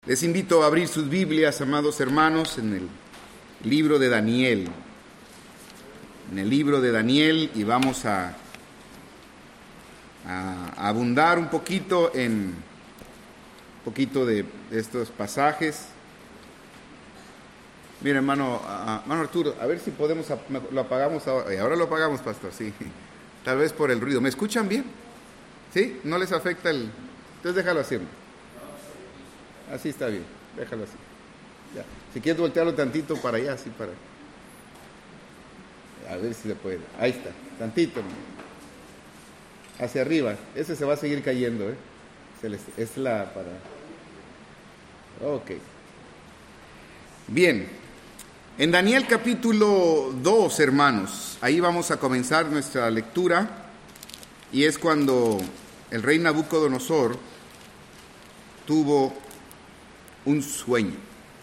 Les invito a abrir sus Biblias, amados hermanos, en el libro de Daniel. En el libro de Daniel, y vamos a abundar un poquito en de estos pasajes. Mira, hermano Arturo, a ver si podemos, lo apagamos ahora. Ahora lo apagamos, pastor, sí. Tal vez por el ruido. ¿Me escuchan bien? ¿Sí? ¿No les afecta el...? Entonces déjalo así. Así está bien, déjalo así. Ya. Si quieres voltearlo tantito para allá, así para... A ver si se puede. Ahí está, tantito. Hacia arriba. Ese se va a seguir cayendo, ¿eh? Es la para... Ok. Bien. En Daniel capítulo 2, hermanos, ahí vamos a comenzar nuestra lectura, y es cuando el rey Nabucodonosor tuvo un sueño.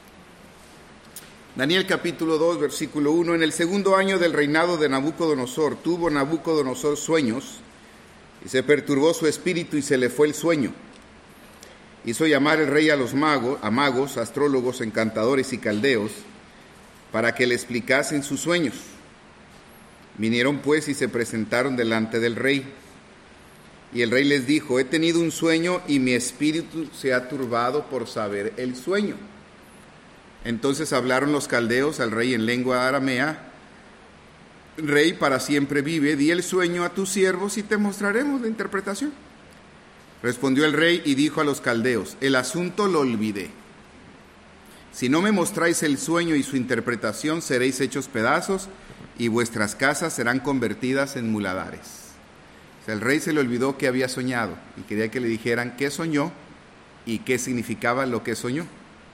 Daniel capítulo 2, versículo 1. En el segundo año del reinado de Nabucodonosor, tuvo Nabucodonosor sueños, y se perturbó su espíritu y se le fue el sueño. Hizo llamar el rey a magos, astrólogos, encantadores y caldeos, para que le explicasen sus sueños. Vinieron pues y se presentaron delante del rey. Y el rey les dijo: he tenido un sueño y mi espíritu se ha turbado por saber el sueño. Entonces hablaron los caldeos al rey en lengua aramea: Rey, para siempre vive, di el sueño a tus siervos y te mostraremos la interpretación. Respondió el rey y dijo a los caldeos: el asunto lo olvidé. Si no me mostráis el sueño y su interpretación, seréis hechos pedazos y vuestras casas serán convertidas en muladares. O sea, el rey se le olvidó que había soñado y quería que le dijeran qué soñó y qué significaba lo que soñó.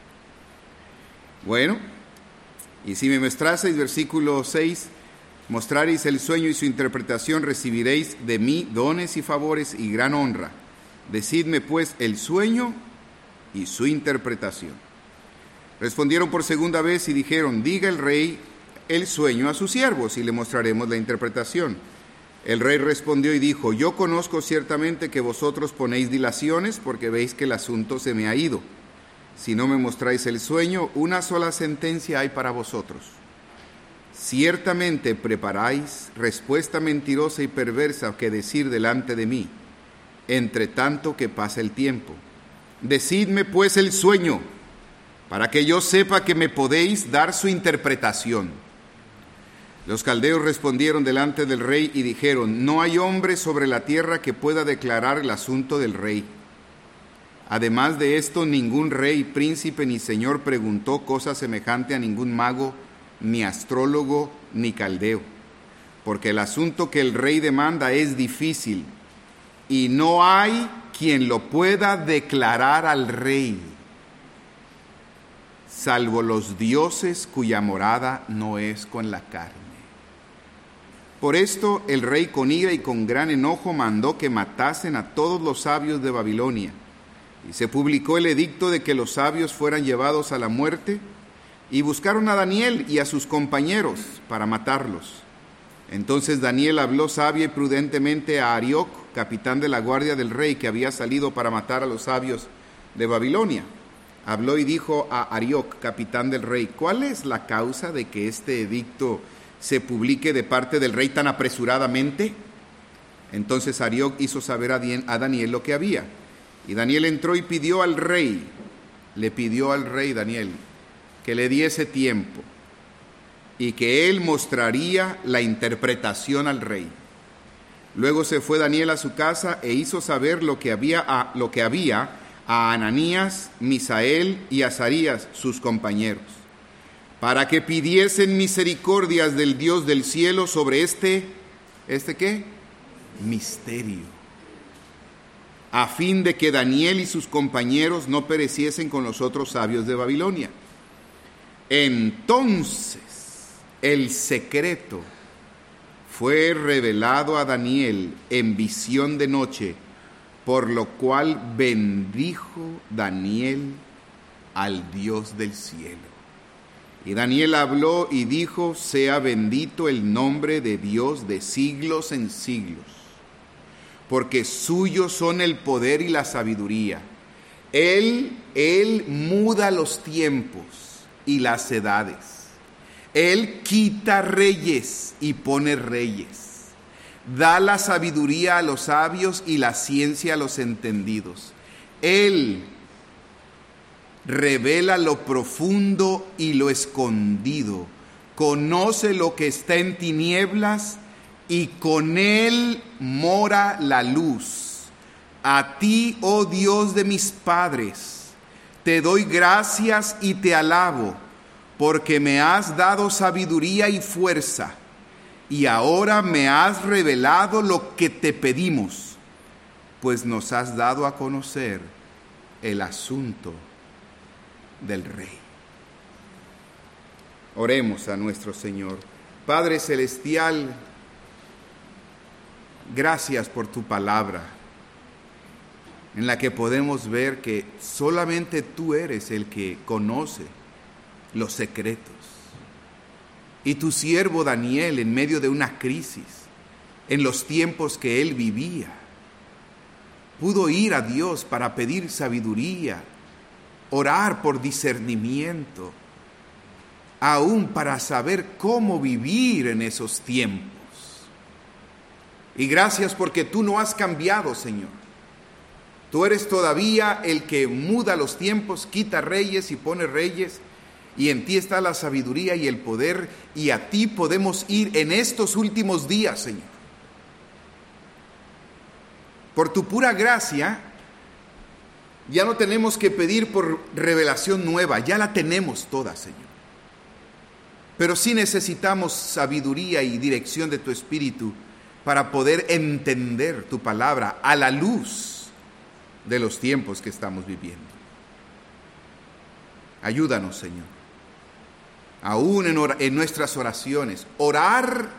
Bueno, y si me mostraseis, versículo 6, mostraréis el sueño y su interpretación, recibiréis de mí dones y favores y gran honra. Decidme pues el sueño y su interpretación. Respondieron por segunda vez y dijeron: diga el rey el sueño a sus siervos y le mostraremos la interpretación. El rey respondió y dijo: yo conozco ciertamente que vosotros ponéis dilaciones porque veis que el asunto se me ha ido. Si no me mostráis el sueño, una sola sentencia hay para vosotros. Ciertamente preparáis respuesta mentirosa y perversa que decir delante de mí, entre tanto que pasa el tiempo. Decidme pues el sueño, para que yo sepa que me podéis dar su interpretación. Los caldeos respondieron delante del rey y dijeron: no hay hombre sobre la tierra que pueda declarar el asunto del rey. Además de esto, ningún rey, príncipe ni señor preguntó cosa semejante a ningún mago, ni astrólogo, ni caldeo, porque el asunto que el rey demanda es difícil, y no hay quien lo pueda declarar al rey, salvo los dioses cuya morada no es con la carne. Por esto el rey con ira y con gran enojo mandó que matasen a todos los sabios de Babilonia, y se publicó el edicto de que los sabios fueran llevados a la muerte, y buscaron a Daniel y a sus compañeros para matarlos. Entonces Daniel habló sabia y prudentemente a Arioc, capitán de la guardia del rey, que había salido para matar a los sabios de Babilonia. Habló y dijo a Arioc, capitán del rey: ¿cuál es la causa de que este edicto se publique de parte del rey tan apresuradamente? Entonces Arioc hizo saber a Daniel lo que había. Y Daniel entró y le pidió al rey, Daniel, que le diese tiempo y que él mostraría la interpretación al rey. Luego se fue Daniel a su casa e hizo saber lo que había a Ananías, Misael y Azarías, sus compañeros, para que pidiesen misericordias del Dios del cielo sobre ¿este qué? Misterio, a fin de que Daniel y sus compañeros no pereciesen con los otros sabios de Babilonia. Entonces el secreto fue revelado a Daniel en visión de noche, por lo cual bendijo Daniel al Dios del cielo. Y Daniel habló y dijo: sea bendito el nombre de Dios de siglos en siglos, porque suyos son el poder y la sabiduría, Él muda los tiempos y las edades. Él quita reyes y pone reyes. Da la sabiduría a los sabios y la ciencia a los entendidos. Él revela lo profundo y lo escondido. Conoce lo que está en tinieblas y con Él mora la luz. A ti, oh Dios de mis padres, te doy gracias y te alabo, porque me has dado sabiduría y fuerza, y ahora me has revelado lo que te pedimos, pues nos has dado a conocer el asunto del Rey. Oremos a nuestro Señor. Padre Celestial, gracias por tu palabra, en la que podemos ver que solamente tú eres el que conoce los secretos. Y tu siervo Daniel, en medio de una crisis, en los tiempos que él vivía, pudo ir a Dios para pedir sabiduría, orar por discernimiento, aún para saber cómo vivir en esos tiempos. Y gracias porque tú no has cambiado, Señor. Tú eres todavía el que muda los tiempos, quita reyes y pone reyes, y en ti está la sabiduría y el poder, y a ti podemos ir en estos últimos días, Señor. Por tu pura gracia, ya no tenemos que pedir por revelación nueva, ya la tenemos toda, Señor. Pero sí necesitamos sabiduría y dirección de tu Espíritu para poder entender tu palabra a la luz de los tiempos que estamos viviendo. Ayúdanos, Señor, aún en nuestras oraciones, orar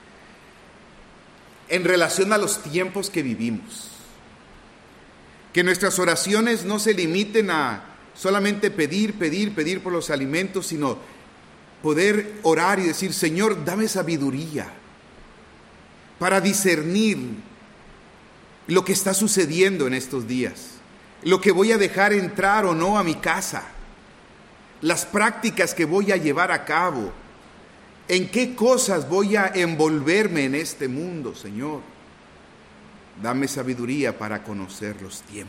en relación a los tiempos que vivimos. Que nuestras oraciones no se limiten a solamente pedir por los alimentos, sino poder orar y decir: Señor, dame sabiduría para discernir lo que está sucediendo en estos días, lo que voy a dejar entrar o no a mi casa, las prácticas que voy a llevar a cabo, en qué cosas voy a envolverme en este mundo, Señor. Dame sabiduría para conocer los tiempos.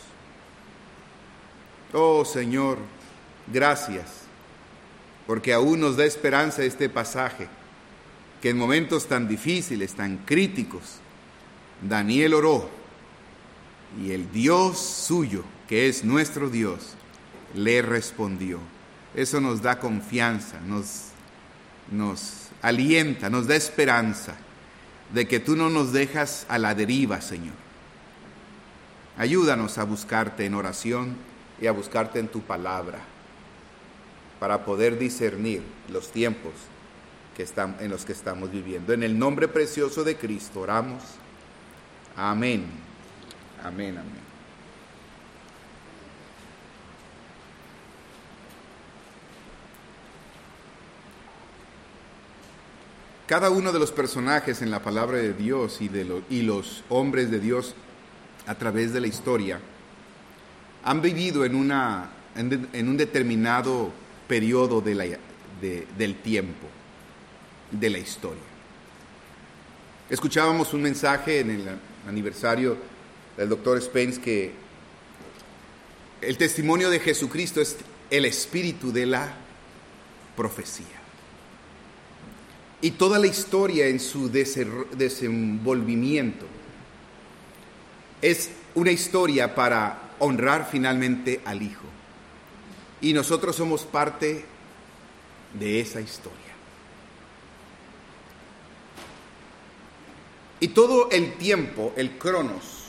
Oh, Señor, gracias, porque aún nos da esperanza este pasaje, que en momentos tan difíciles, tan críticos, Daniel oró y el Dios suyo, que es nuestro Dios, le respondió. Eso nos da confianza, nos alienta, nos da esperanza de que tú no nos dejas a la deriva, Señor. Ayúdanos a buscarte en oración y a buscarte en tu palabra para poder discernir los tiempos en los que estamos viviendo. En el nombre precioso de Cristo oramos. Amén. Amén, amén. Cada uno de los personajes en la palabra de Dios y los hombres de Dios a través de la historia han vivido en un determinado periodo del tiempo, de la historia. Escuchábamos un mensaje en el aniversario del Dr. Spence que el testimonio de Jesucristo es el espíritu de la profecía. Y toda la historia en su desenvolvimiento es una historia para honrar finalmente al Hijo. Y nosotros somos parte de esa historia. Y todo el tiempo, el cronos,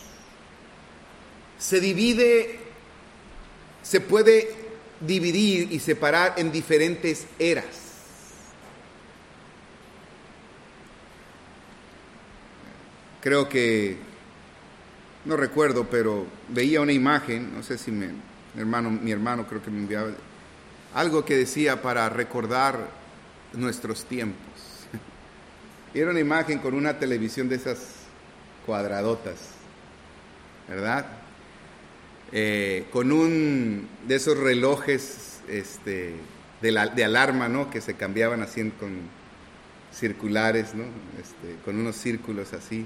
se puede dividir y separar en diferentes eras. Creo que, no recuerdo, pero veía una imagen, no sé si mi hermano creo que me enviaba algo que decía para recordar nuestros tiempos. Era una imagen con una televisión de esas cuadradotas, ¿verdad? con un de esos relojes de alarma, ¿no? Que se cambiaban así con circulares, ¿no? Con unos círculos así.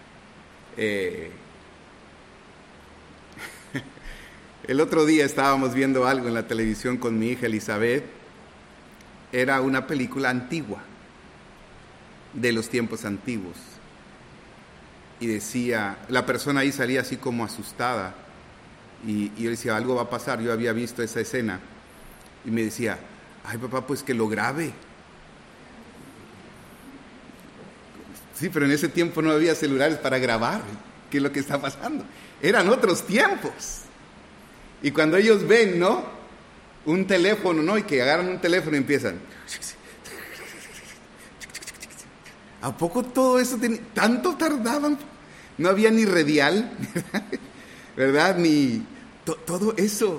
El otro día estábamos viendo algo en la televisión con mi hija Elizabeth. Era una película antigua, de los tiempos antiguos. Y decía, la persona ahí salía así como asustada. Y yo decía, algo va a pasar. Yo había visto esa escena. Y me decía, ay papá, pues que lo grabe. Sí, pero en ese tiempo no había celulares para grabar. ¿Qué es lo que está pasando? Eran otros tiempos. Y cuando ellos ven, ¿no? Un teléfono, ¿no? Y que agarran un teléfono y empiezan. ¿A poco todo eso tanto tardaban? No había ni radial, ¿verdad? Ni todo eso.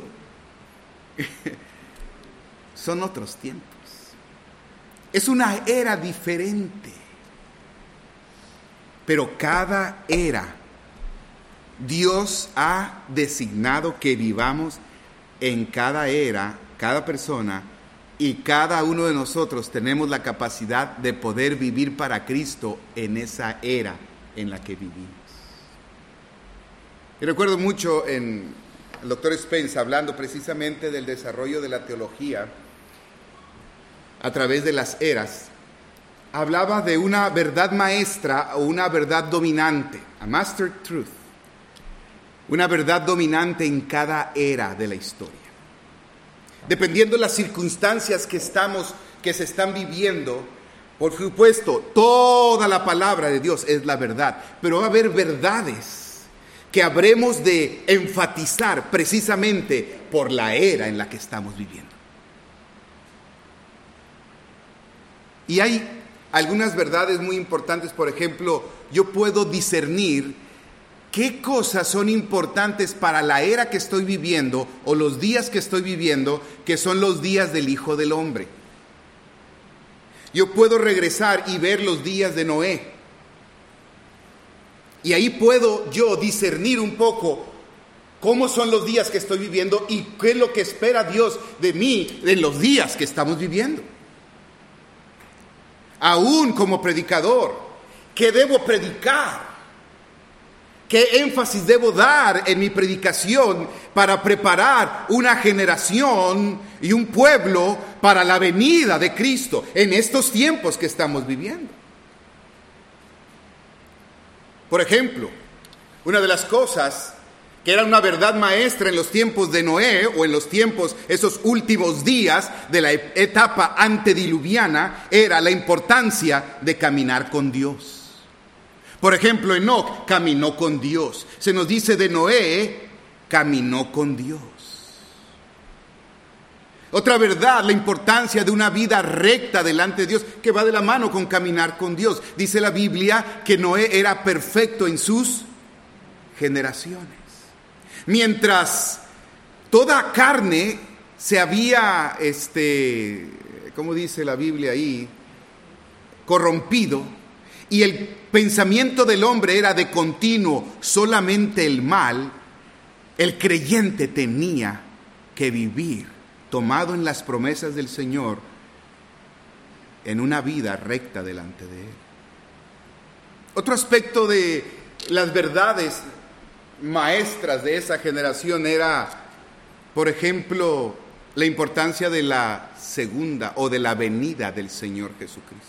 Son otros tiempos. Es una era diferente. Pero cada era, Dios ha designado que vivamos en cada era, cada persona, y cada uno de nosotros tenemos la capacidad de poder vivir para Cristo en esa era en la que vivimos. Y recuerdo mucho el doctor Spence hablando precisamente del desarrollo de la teología a través de las eras. Hablaba de una verdad maestra o una verdad dominante, a master truth, una verdad dominante en cada era de la historia. Dependiendo de las circunstancias que se están viviendo, por supuesto, toda la palabra de Dios es la verdad, pero va a haber verdades que habremos de enfatizar precisamente por la era en la que estamos viviendo. Y hay algunas verdades muy importantes. Por ejemplo, yo puedo discernir qué cosas son importantes para la era que estoy viviendo o los días que estoy viviendo, que son los días del Hijo del Hombre. Yo puedo regresar y ver los días de Noé. Y ahí puedo yo discernir un poco cómo son los días que estoy viviendo y qué es lo que espera Dios de mí en los días que estamos viviendo. Aún como predicador, ¿qué debo predicar? ¿Qué énfasis debo dar en mi predicación para preparar una generación y un pueblo para la venida de Cristo en estos tiempos que estamos viviendo? Por ejemplo, una de las cosas que era una verdad maestra en los tiempos de Noé o en los tiempos, esos últimos días de la etapa antediluviana, era la importancia de caminar con Dios. Por ejemplo, Enoc caminó con Dios. Se nos dice de Noé, caminó con Dios. Otra verdad, la importancia de una vida recta delante de Dios, que va de la mano con caminar con Dios. Dice la Biblia que Noé era perfecto en sus generaciones. Mientras toda carne se había, ¿cómo dice la Biblia ahí? Corrompido. Y el pensamiento del hombre era de continuo solamente el mal. El creyente tenía que vivir tomado en las promesas del Señor en una vida recta delante de Él. Otro aspecto de las verdades maestras de esa generación era, por ejemplo, la importancia de la segunda o de la venida del Señor Jesucristo.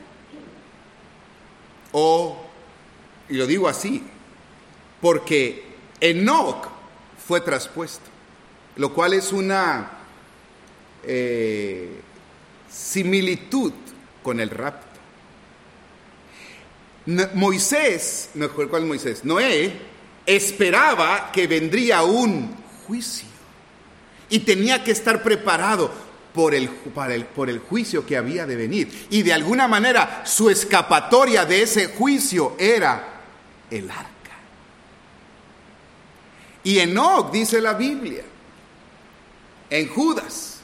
Y lo digo así, porque Enoc fue traspuesto, lo cual es una similitud con el rapto. Noé esperaba que vendría un juicio y tenía que estar preparado por el juicio que había de venir. Y de alguna manera su escapatoria de ese juicio era el arca. Y Enoc, dice la Biblia, en Judas,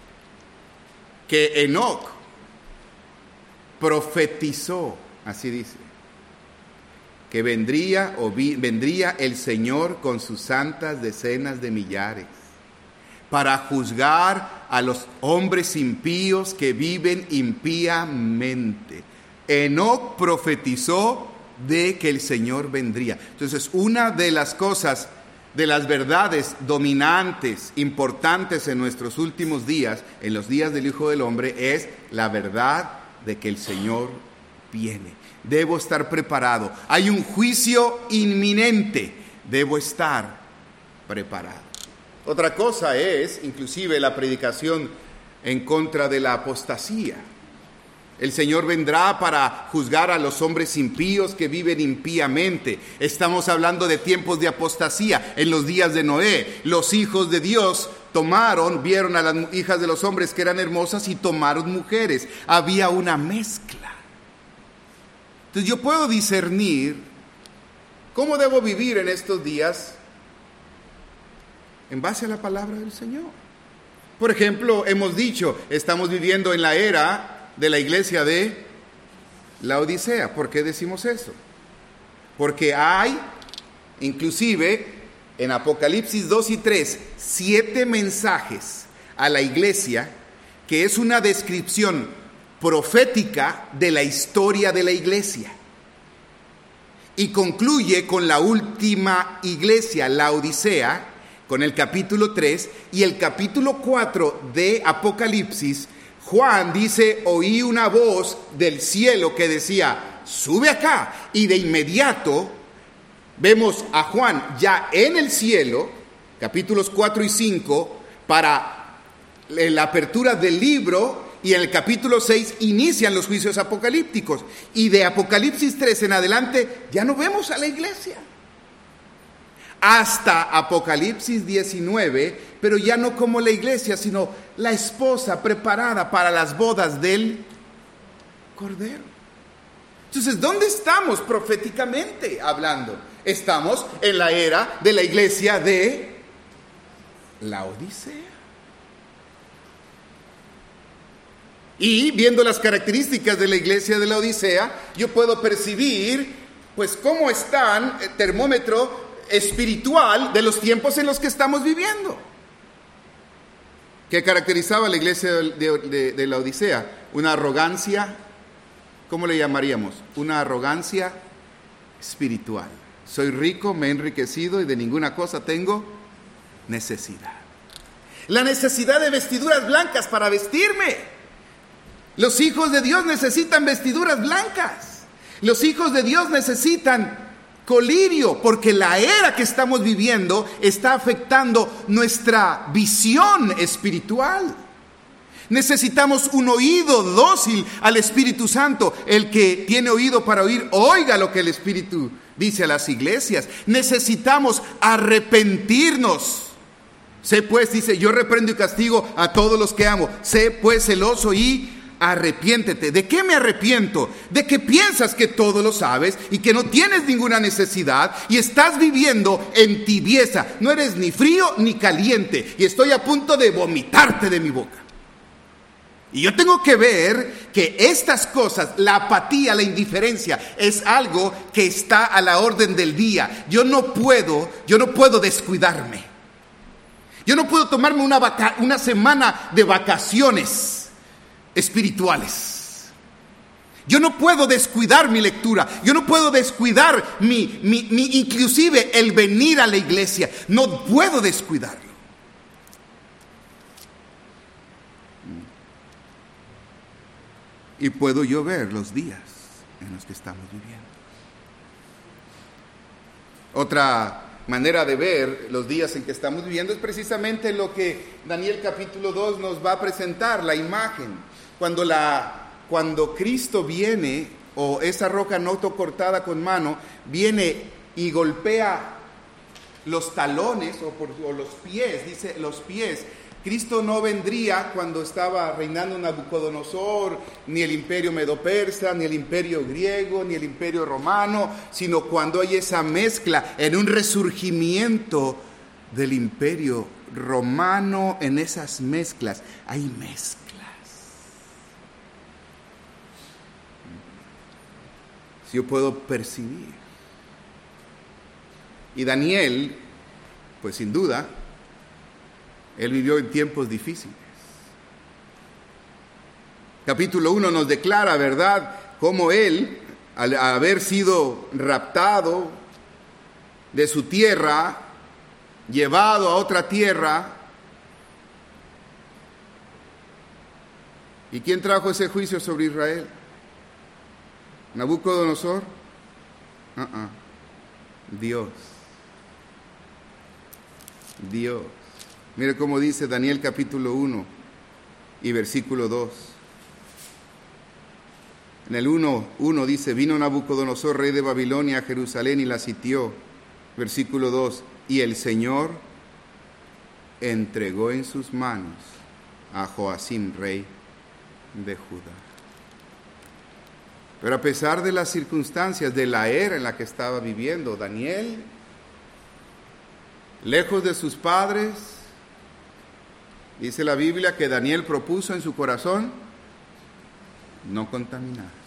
que Enoc profetizó, así dice, que vendría el Señor con sus santas decenas de millares para juzgar a los hombres impíos que viven impíamente. Enoc profetizó de que el Señor vendría. Entonces, una de las cosas, de las verdades dominantes, importantes en nuestros últimos días, en los días del Hijo del Hombre, es la verdad de que el Señor viene. Debo estar preparado. Hay un juicio inminente. Debo estar preparado. Otra cosa es, inclusive, la predicación en contra de la apostasía. El Señor vendrá para juzgar a los hombres impíos que viven impíamente. Estamos hablando de tiempos de apostasía. En los días de Noé, los hijos de Dios vieron a las hijas de los hombres que eran hermosas y tomaron mujeres. Había una mezcla. Entonces yo puedo discernir cómo debo vivir en estos días en base a la palabra del Señor. Por ejemplo, hemos dicho, estamos viviendo en la era de la iglesia de la Odisea. ¿Por qué decimos eso? Porque hay, inclusive, en Apocalipsis 2 y 3, 7 mensajes a la iglesia que es una descripción profética de la historia de la iglesia. Y concluye con la última iglesia, la Odisea, con el capítulo 3 y el capítulo 4 de Apocalipsis. Juan dice, oí una voz del cielo que decía, sube acá. Y de inmediato vemos a Juan ya en el cielo, capítulos 4 y 5, para la apertura del libro. Y en el capítulo 6 inician los juicios apocalípticos. Y de Apocalipsis 3 en adelante ya no vemos a la iglesia. Hasta Apocalipsis 19, pero ya no como la iglesia, sino la esposa preparada para las bodas del Cordero. Entonces, ¿dónde estamos proféticamente hablando? Estamos en la era de la iglesia de la Odisea. Y viendo las características de la iglesia de la Odisea, yo puedo percibir, pues, cómo están el termómetro espiritual de los tiempos en los que estamos viviendo. ¿Qué caracterizaba la iglesia de la Odisea? Una arrogancia, ¿cómo le llamaríamos? Una arrogancia espiritual. Soy rico, me he enriquecido y de ninguna cosa tengo necesidad. La necesidad de vestiduras blancas para vestirme. Los hijos de Dios necesitan vestiduras blancas. Los hijos de Dios necesitan colirio, porque la era que estamos viviendo está afectando nuestra visión espiritual. Necesitamos un oído dócil al Espíritu Santo. El que tiene oído para oír, oiga lo que el Espíritu dice a las iglesias. Necesitamos arrepentirnos. Sé pues, dice, yo reprendo y castigo a todos los que amo. Sé pues celoso y arrepiéntete. ¿De qué me arrepiento? De que piensas que todo lo sabes y que no tienes ninguna necesidad y estás viviendo en tibieza. No eres ni frío ni caliente y estoy a punto de vomitarte de mi boca. Y yo tengo que ver que estas cosas, la apatía, la indiferencia, es algo que está a la orden del día. Yo no puedo descuidarme. Yo no puedo tomarme una semana de vacaciones espirituales. Yo no puedo descuidar mi lectura. Yo no puedo descuidar inclusive el venir a la iglesia. No puedo descuidarlo. Y puedo yo ver los días en los que estamos viviendo. Otra manera de ver los días en que estamos viviendo es precisamente lo que Daniel capítulo 2 nos va a presentar, la imagen. Cuando Cristo viene, o esa roca no cortada con mano, viene y golpea los talones o los pies, dice los pies. Cristo no vendría cuando estaba reinando Nabucodonosor, ni el imperio medo-persa, ni el imperio griego, ni el imperio romano, sino cuando hay esa mezcla en un resurgimiento del imperio romano. En esas mezclas hay mezclas. Yo puedo percibir Y Daniel, pues sin duda, él vivió en tiempos difíciles. Capítulo 1 nos declara, ¿verdad?, cómo él, al haber sido raptado de su tierra, llevado a otra tierra. ¿Y quién trajo ese juicio sobre Israel? ¿Nabucodonosor? Dios. Dios. Mire cómo dice Daniel capítulo 1 y versículo 2. En el 1 dice, vino Nabucodonosor, rey de Babilonia, a Jerusalén y la sitió. Versículo 2, y el Señor entregó en sus manos a Joacim, rey de Judá. Pero a pesar de las circunstancias, de la era en la que estaba viviendo Daniel, lejos de sus padres, dice la Biblia que Daniel propuso en su corazón no contaminar.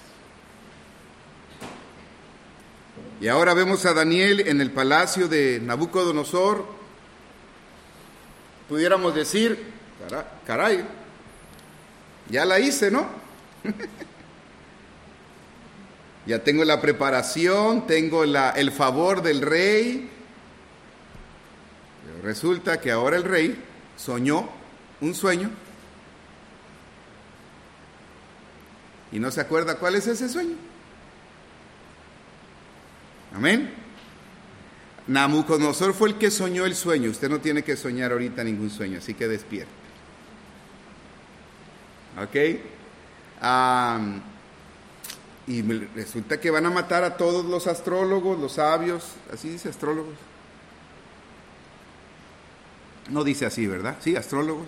Y ahora vemos a Daniel en el palacio de Nabucodonosor. Pudiéramos decir, caray, ya la hice, ¿no? Ya tengo la preparación, tengo el favor del rey. Pero resulta que ahora el rey soñó un sueño y no se acuerda cuál es ese sueño. Amén. Nabucodonosor fue el que soñó el sueño. Usted no tiene que soñar ahorita ningún sueño, así que despierte. ¿Ok? Y resulta que van a matar a todos los astrólogos, los sabios. ¿Así dice astrólogos? No dice así, ¿verdad? Sí, astrólogos.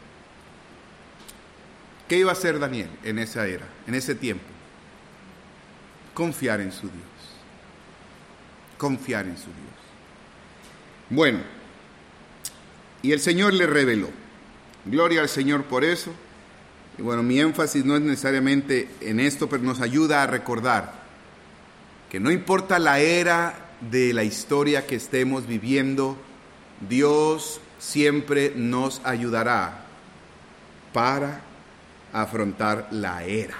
¿Qué iba a hacer Daniel en esa era, en ese tiempo? Confiar en su Dios. Confiar en su Dios. Bueno, y el Señor le reveló. Gloria al Señor por eso. Y bueno, mi énfasis no es necesariamente en esto, pero nos ayuda a recordar que no importa la era de la historia que estemos viviendo, Dios siempre nos ayudará para afrontar la era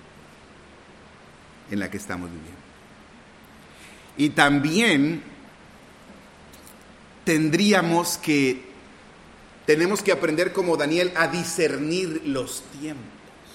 en la que estamos viviendo. Y también tenemos que aprender como Daniel a discernir los tiempos.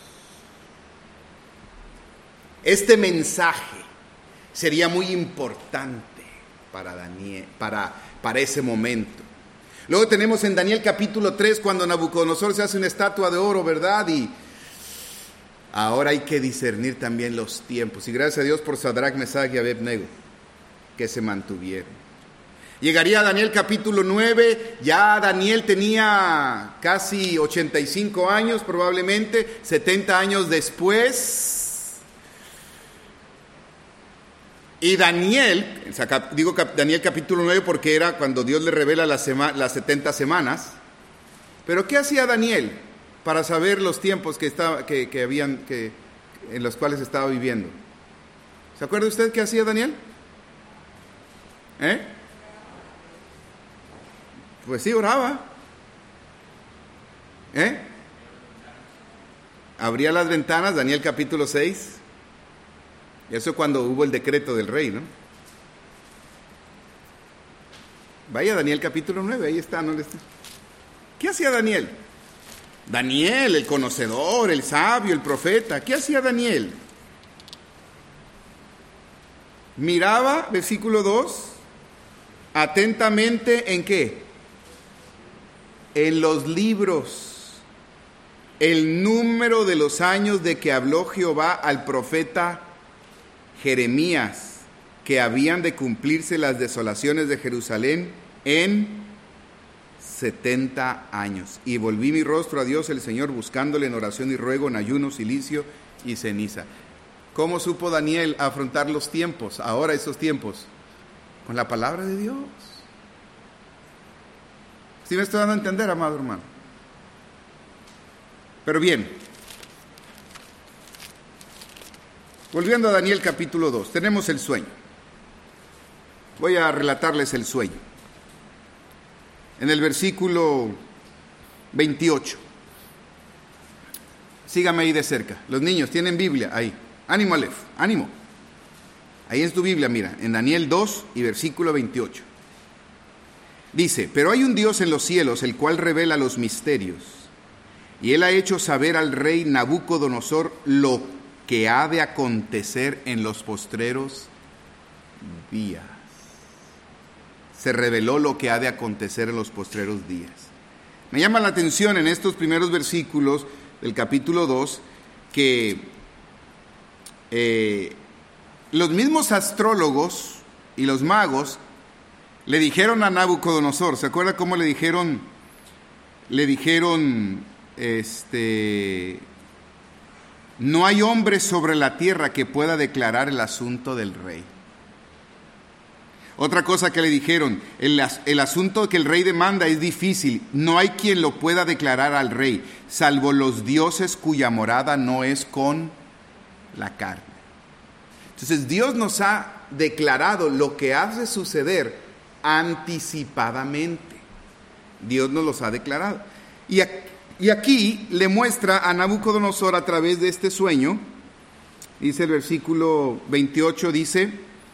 Este mensaje sería muy importante para Daniel, para ese momento. Luego tenemos en Daniel capítulo 3 cuando Nabucodonosor se hace una estatua de oro, ¿verdad? Y ahora hay que discernir también los tiempos. Y gracias a Dios por Sadrach, Mesach y Abed-nego, que se mantuvieron. Llegaría a Daniel capítulo 9, ya Daniel tenía casi 85 años probablemente, 70 años después. Y Daniel, digo Daniel capítulo 9 porque era cuando Dios le revela las 70 semanas. Pero ¿qué hacía Daniel para saber los tiempos en los cuales estaba viviendo? ¿Se acuerda usted qué hacía Daniel? Pues sí, oraba. Abría las ventanas, Daniel capítulo 6. Eso cuando hubo el decreto del rey, ¿no? Vaya Daniel capítulo 9, ahí está, ¿no? ¿Qué hacía Daniel? Daniel, el conocedor, el sabio, el profeta. ¿Qué hacía Daniel? Miraba, versículo 2, atentamente ¿en qué? En los libros, el número de los años de que habló Jehová al profeta Jeremías, que habían de cumplirse las desolaciones de Jerusalén en 70 años. Y volví mi rostro a Dios el Señor, buscándole en oración y ruego, en ayuno, cilicio y ceniza. ¿Cómo supo Daniel afrontar los tiempos, ahora esos tiempos? Con la palabra de Dios. ¿Sí me estoy dando a entender, amado hermano? Pero bien, volviendo a Daniel capítulo 2, tenemos el sueño. Voy a relatarles el sueño. En el versículo 28. Sígame ahí de cerca. Los niños tienen Biblia ahí. Ánimo, Aleph, ánimo. Ahí es tu Biblia, mira, en Daniel 2 y versículo 28. Dice, pero hay un Dios en los cielos, el cual revela los misterios, y él ha hecho saber al rey Nabucodonosor lo que ha de acontecer en los postreros días. Se reveló lo que ha de acontecer en los postreros días. Me llama la atención en estos primeros versículos del capítulo 2 que los mismos astrólogos y los magos le dijeron a Nabucodonosor, ¿se acuerda cómo le dijeron, no hay hombre sobre la tierra que pueda declarar el asunto del rey? Otra cosa que le dijeron, el asunto que el rey demanda es difícil, no hay quien lo pueda declarar al rey, salvo los dioses cuya morada no es con la carne. Entonces Dios nos ha declarado lo que ha de suceder anticipadamente. Dios nos los ha declarado. Y aquí le muestra a Nabucodonosor a través de este sueño, dice el versículo 28, dice,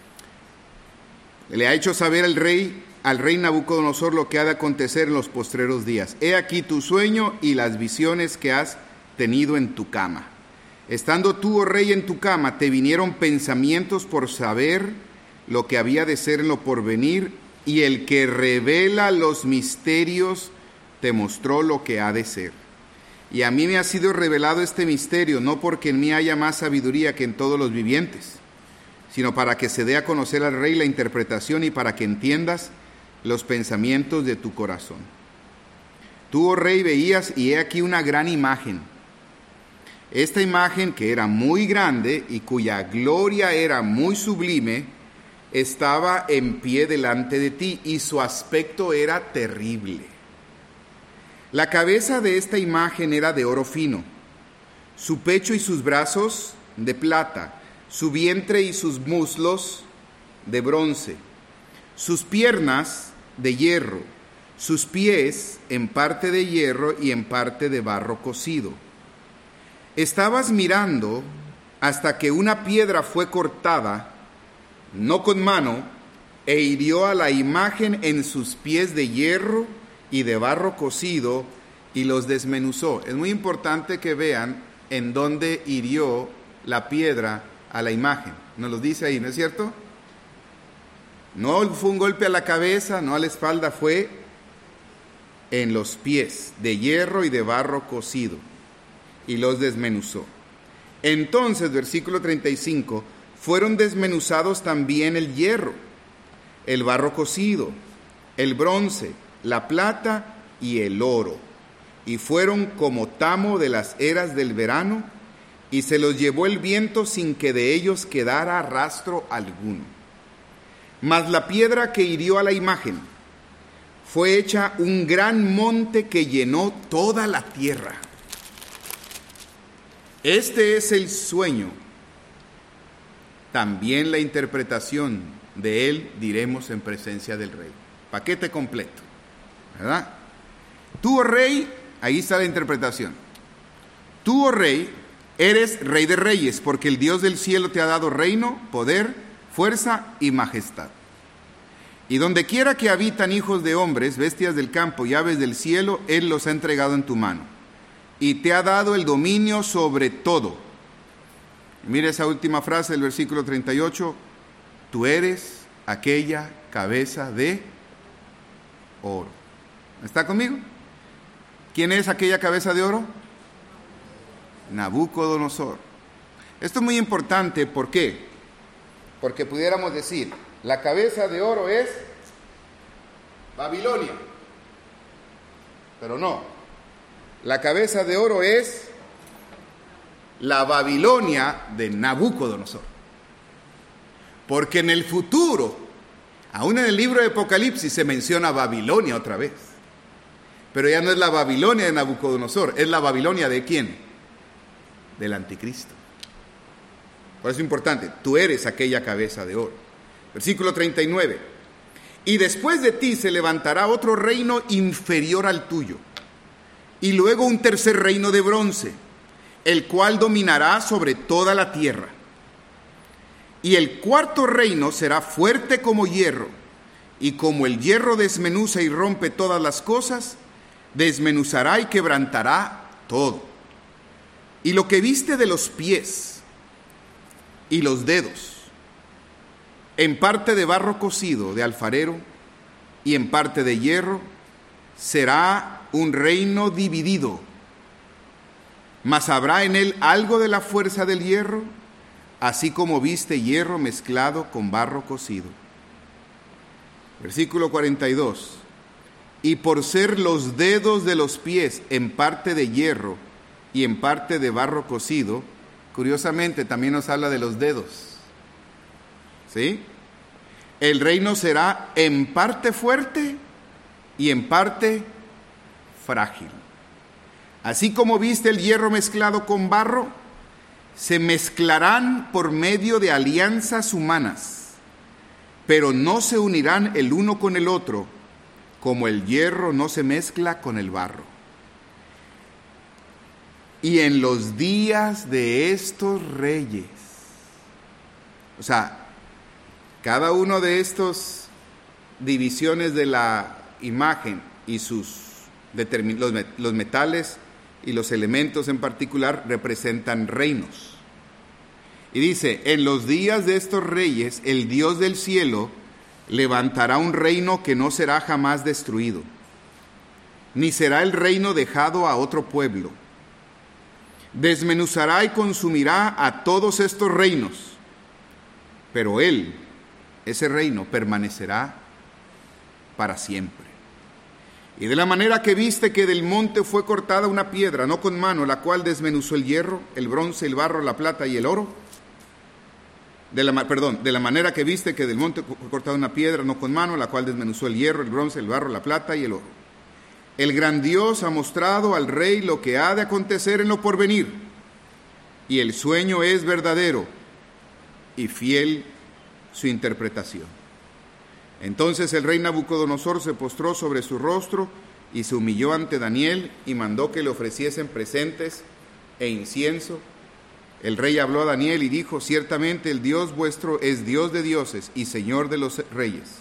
le ha hecho saber al rey Nabucodonosor lo que ha de acontecer en los postreros días. He aquí tu sueño y las visiones que has tenido en tu cama. Estando tú, oh rey, en tu cama, te vinieron pensamientos por saber lo que había de ser en lo porvenir, y el que revela los misterios te mostró lo que ha de ser. Y a mí me ha sido revelado este misterio, no porque en mí haya más sabiduría que en todos los vivientes, sino para que se dé a conocer al rey la interpretación y para que entiendas los pensamientos de tu corazón. Tú, oh rey, veías, y he aquí una gran imagen. Esta imagen, que era muy grande y cuya gloria era muy sublime, estaba en pie delante de ti, y su aspecto era terrible. La cabeza de esta imagen era de oro fino, su pecho y sus brazos de plata, su vientre y sus muslos de bronce, sus piernas de hierro, sus pies en parte de hierro y en parte de barro cocido. Estabas mirando hasta que una piedra fue cortada, no con mano, e hirió a la imagen en sus pies de hierro y de barro cocido, y los desmenuzó. Es muy importante que vean en dónde hirió la piedra a la imagen. Nos lo dice ahí, ¿no es cierto? No fue un golpe a la cabeza, no a la espalda, fue en los pies, de hierro y de barro cocido, y los desmenuzó. Entonces, versículo 35, fueron desmenuzados también el hierro, el barro cocido, el bronce, la plata y el oro, y fueron como tamo de las eras del verano, y se los llevó el viento sin que de ellos quedara rastro alguno. Mas la piedra que hirió a la imagen fue hecha un gran monte que llenó toda la tierra. Este es el sueño. También la interpretación de él diremos en presencia del rey. Paquete completo, ¿verdad? Tú, oh rey, ahí está la interpretación. Tú, oh rey, eres rey de reyes, porque el Dios del cielo te ha dado reino, poder, fuerza y majestad. Y donde quiera que habitan hijos de hombres, bestias del campo y aves del cielo, él los ha entregado en tu mano. Y te ha dado el dominio sobre todo. Mira esa última frase del versículo 38. Tú eres aquella cabeza de oro. ¿Está conmigo? ¿Quién es aquella cabeza de oro? Nabucodonosor. Esto es muy importante, ¿por qué? Porque pudiéramos decir, la cabeza de oro es Babilonia. Pero no. La cabeza de oro es la Babilonia de Nabucodonosor. Porque en el futuro, aún en el libro de Apocalipsis, se menciona Babilonia otra vez. Pero ya no es la Babilonia de Nabucodonosor, es la Babilonia ¿de quién? Del anticristo. Por eso es importante, tú eres aquella cabeza de oro. Versículo 39. Y después de ti se levantará otro reino inferior al tuyo, y luego un tercer reino de bronce, el cual dominará sobre toda la tierra. Y el cuarto reino será fuerte como hierro, y como el hierro desmenuza y rompe todas las cosas, desmenuzará y quebrantará todo. Y lo que viste de los pies y los dedos, en parte de barro cocido de alfarero y en parte de hierro, será un reino dividido. Mas habrá en él algo de la fuerza del hierro, así como viste hierro mezclado con barro cocido. Versículo 42. Y por ser los dedos de los pies en parte de hierro y en parte de barro cocido, curiosamente también nos habla de los dedos. ¿Sí? El reino será en parte fuerte y en parte frágil. Así como viste el hierro mezclado con barro, se mezclarán por medio de alianzas humanas, pero no se unirán el uno con el otro, como el hierro no se mezcla con el barro. Y en los días de estos reyes, o sea, cada uno de estos divisiones de la imagen y los metales y los elementos en particular representan reinos. Y dice, en los días de estos reyes, el Dios del cielo levantará un reino que no será jamás destruido, ni será el reino dejado a otro pueblo. Desmenuzará y consumirá a todos estos reinos, pero él, ese reino, permanecerá para siempre. Y de la manera que viste que del monte fue cortada una piedra, no con mano, la cual desmenuzó el hierro, el bronce, el barro, la plata y el oro. De la manera que viste que del monte fue cortada una piedra, no con mano, la cual desmenuzó el hierro, el bronce, el barro, la plata y el oro. El gran Dios ha mostrado al rey lo que ha de acontecer en lo porvenir, y el sueño es verdadero y fiel su interpretación. Entonces el rey Nabucodonosor se postró sobre su rostro y se humilló ante Daniel y mandó que le ofreciesen presentes e incienso. El rey habló a Daniel y dijo, ciertamente el Dios vuestro es Dios de dioses y Señor de los reyes,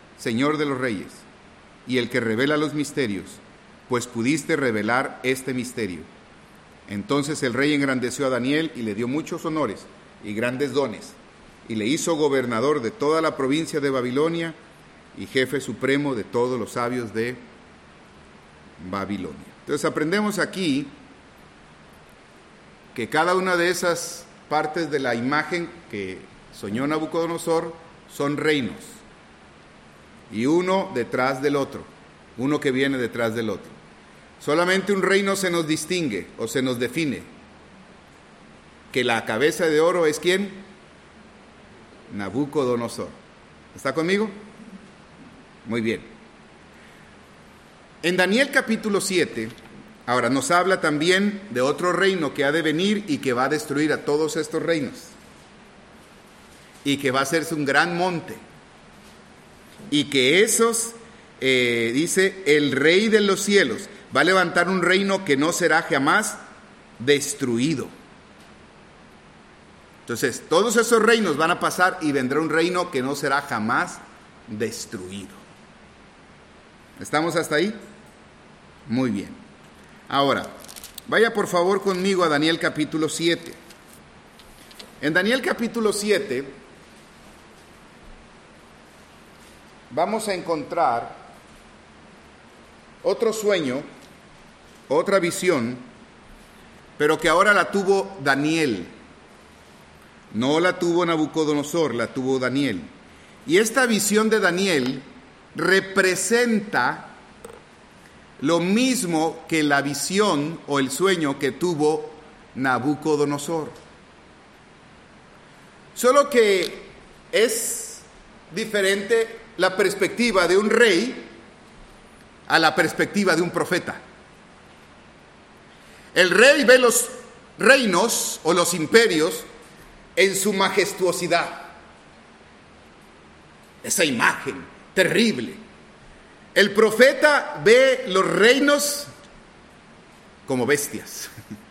y el que revela los misterios, pues pudiste revelar este misterio. Entonces el rey engrandeció a Daniel y le dio muchos honores y grandes dones, y le hizo gobernador de toda la provincia de Babilonia y jefe supremo de todos los sabios de Babilonia. Entonces aprendemos aquí que cada una de esas partes de la imagen que soñó Nabucodonosor son reinos, y uno detrás del otro, uno que viene detrás del otro. Solamente un reino se nos distingue o se nos define, que la cabeza de oro es ¿quién? Nabucodonosor. ¿Está conmigo? Muy bien. En Daniel capítulo 7, ahora nos habla también de otro reino que ha de venir y que va a destruir a todos estos reinos, y que va a hacerse un gran monte, y que esos, dice, el rey de los cielos va a levantar un reino que no será jamás destruido. Entonces, todos esos reinos van a pasar y vendrá un reino que no será jamás destruido. ¿Estamos hasta ahí? Muy bien. Ahora, vaya por favor conmigo a Daniel capítulo 7. En Daniel capítulo 7 vamos a encontrar otro sueño, otra visión, pero que ahora la tuvo Daniel. No la tuvo Nabucodonosor, la tuvo Daniel. Y esta visión de Daniel representa lo mismo que la visión o el sueño que tuvo Nabucodonosor. Solo que es diferente la perspectiva de un rey a la perspectiva de un profeta. El rey ve los reinos o los imperios en su majestuosidad. Esa imagen terrible. El profeta ve los reinos como bestias,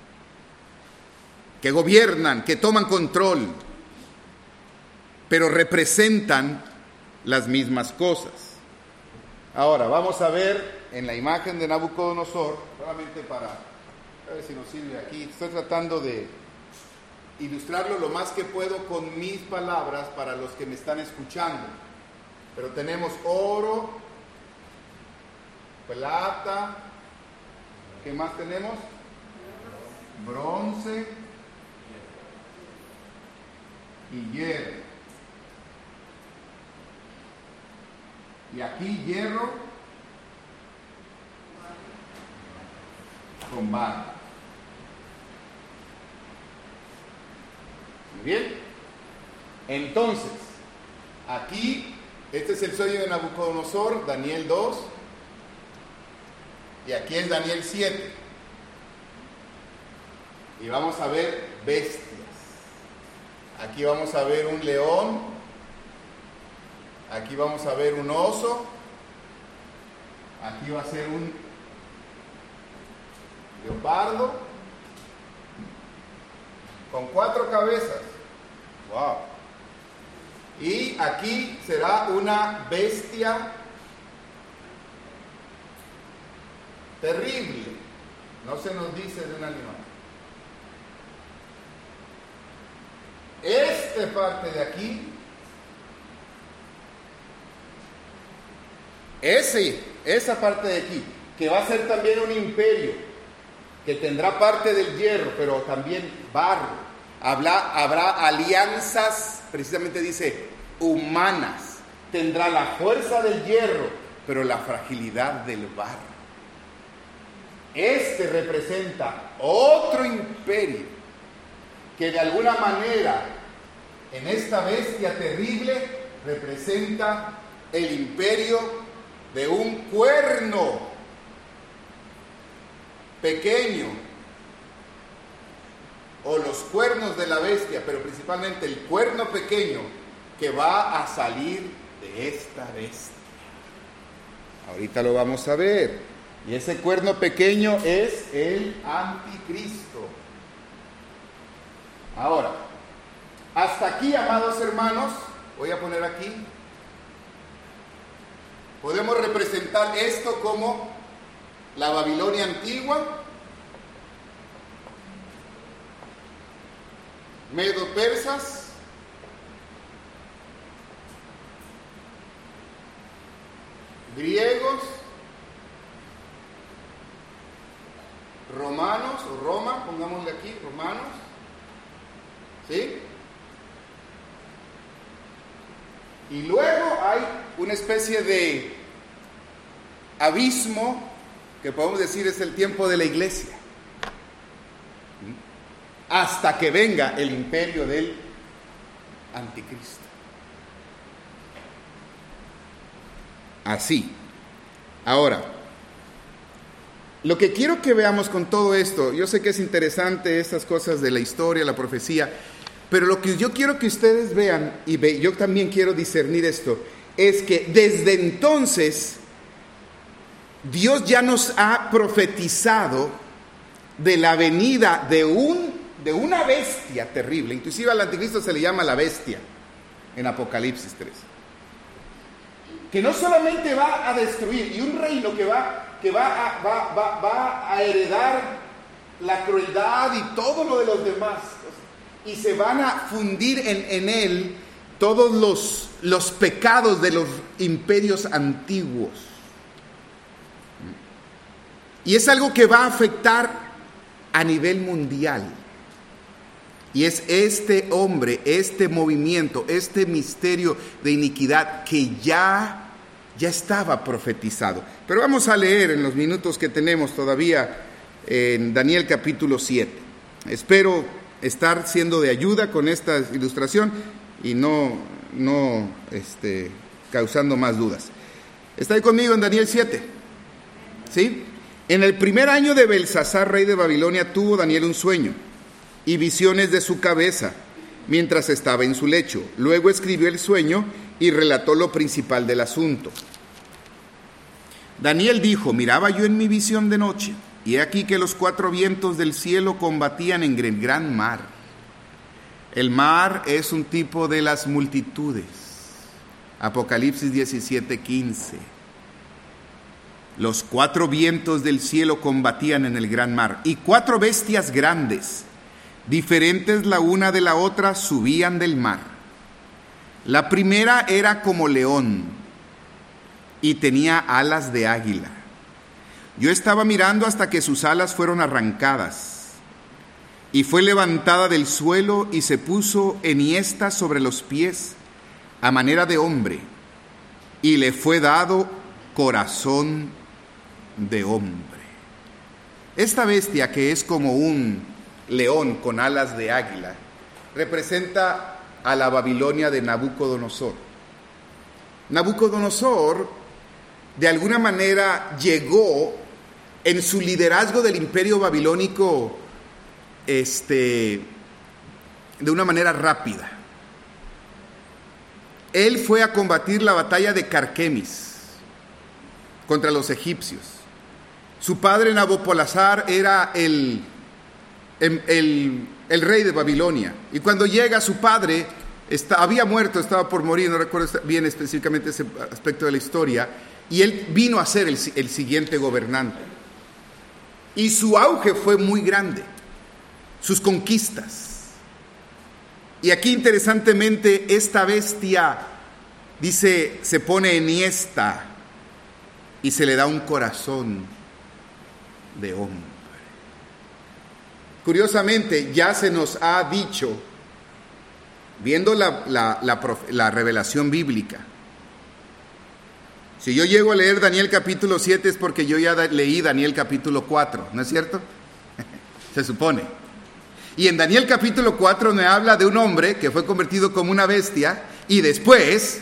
que gobiernan, que toman control, pero representan las mismas cosas. Ahora, vamos a ver en la imagen de Nabucodonosor, solamente para a ver si nos sirve aquí. Estoy tratando de ilustrarlo lo más que puedo con mis palabras para los que me están escuchando. Pero tenemos oro, plata, ¿qué más tenemos? Bronce y hierro. Y aquí hierro con barro. Muy bien. Entonces, aquí, este es el sueño de Nabucodonosor, Daniel 2. Y aquí es Daniel 7. Y vamos a ver bestias. Aquí vamos a ver un león. Aquí vamos a ver un oso. Aquí va a ser un leopardo con 4 cabezas. Wow. Y aquí será una bestia terrible. No se nos dice de un animal. Esta parte de aquí, esa parte de aquí, que va a ser también un imperio, que tendrá parte del hierro, pero también barro. Habrá alianzas, precisamente dice, humanas. Tendrá la fuerza del hierro, pero la fragilidad del barro. Este representa otro imperio que de alguna manera en esta bestia terrible representa el imperio de un cuerno pequeño, o los cuernos de la bestia, pero principalmente el cuerno pequeño que va a salir de esta bestia. Ahorita lo vamos a ver. Y ese cuerno pequeño es el anticristo. Ahora, hasta aquí, amados hermanos, voy a poner aquí, podemos representar esto como la Babilonia antigua, medo-persas, griegos, romanos, o Roma, pongámosle aquí, romanos, ¿sí? Y luego hay una especie de abismo que podemos decir es el tiempo de la iglesia, hasta que venga el imperio del anticristo. Así. Ahora, lo que quiero que veamos con todo esto, yo sé que es interesante estas cosas de la historia, la profecía, pero lo que yo quiero que ustedes vean, y yo también quiero discernir esto, es que desde entonces Dios ya nos ha profetizado de la venida de una bestia terrible. Inclusive al anticristo se le llama la bestia en Apocalipsis 3. Que no solamente va a destruir, y un reino que va a heredar la crueldad y todo lo de los demás, y se van a fundir en él todos los pecados de los imperios antiguos. Y es algo que va a afectar a nivel mundial. Y es este hombre, este movimiento, este misterio de iniquidad que ya estaba profetizado. Pero vamos a leer en los minutos que tenemos todavía en Daniel capítulo 7. Espero estar siendo de ayuda con esta ilustración y no causando más dudas. ¿Está ahí conmigo en Daniel 7? ¿Sí? En el primer año de Belsasar, rey de Babilonia, tuvo Daniel un sueño y visiones de su cabeza mientras estaba en su lecho. Luego escribió el sueño y relató lo principal del asunto. Daniel dijo: miraba yo en mi visión de noche, y he aquí que los 4 vientos del cielo combatían en el gran mar. El mar es un tipo de las multitudes. Apocalipsis 17:15. Los 4 vientos del cielo combatían en el gran mar, y 4 bestias grandes, diferentes la una de la otra, subían del mar. La primera era como león y tenía alas de águila. Yo estaba mirando hasta que sus alas fueron arrancadas, y fue levantada del suelo y se puso enhiesta sobre los pies a manera de hombre, y le fue dado corazón de hombre. Esta bestia, que es como un león con alas de águila, representa a la Babilonia de Nabucodonosor. Nabucodonosor, de alguna manera, llegó en su liderazgo del imperio babilónico de una manera rápida. Él fue a combatir la batalla de Carquemis contra los egipcios. Su padre Nabopolassar era el rey de Babilonia. Y cuando llega su padre, había muerto, estaba por morir, no recuerdo bien específicamente ese aspecto de la historia, y él vino a ser el siguiente gobernante. Y su auge fue muy grande, sus conquistas. Y aquí, interesantemente, esta bestia, dice, se pone enhiesta y se le da un corazón de hombre. Curiosamente, ya se nos ha dicho, viendo la revelación bíblica, si yo llego a leer Daniel capítulo 7 es porque yo ya leí Daniel capítulo 4, ¿no es cierto? Se supone. Y en Daniel capítulo 4 me habla de un hombre que fue convertido como una bestia y después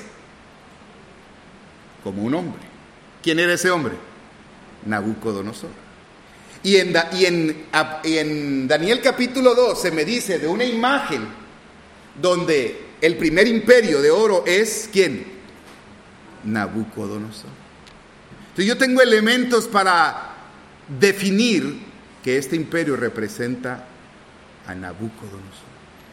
como un hombre. ¿Quién era ese hombre? Nabucodonosor. Y en Daniel capítulo 2 se me dice de una imagen donde el primer imperio de oro es ¿quién? Nabucodonosor. Entonces yo tengo elementos para definir que este imperio representa a Nabucodonosor.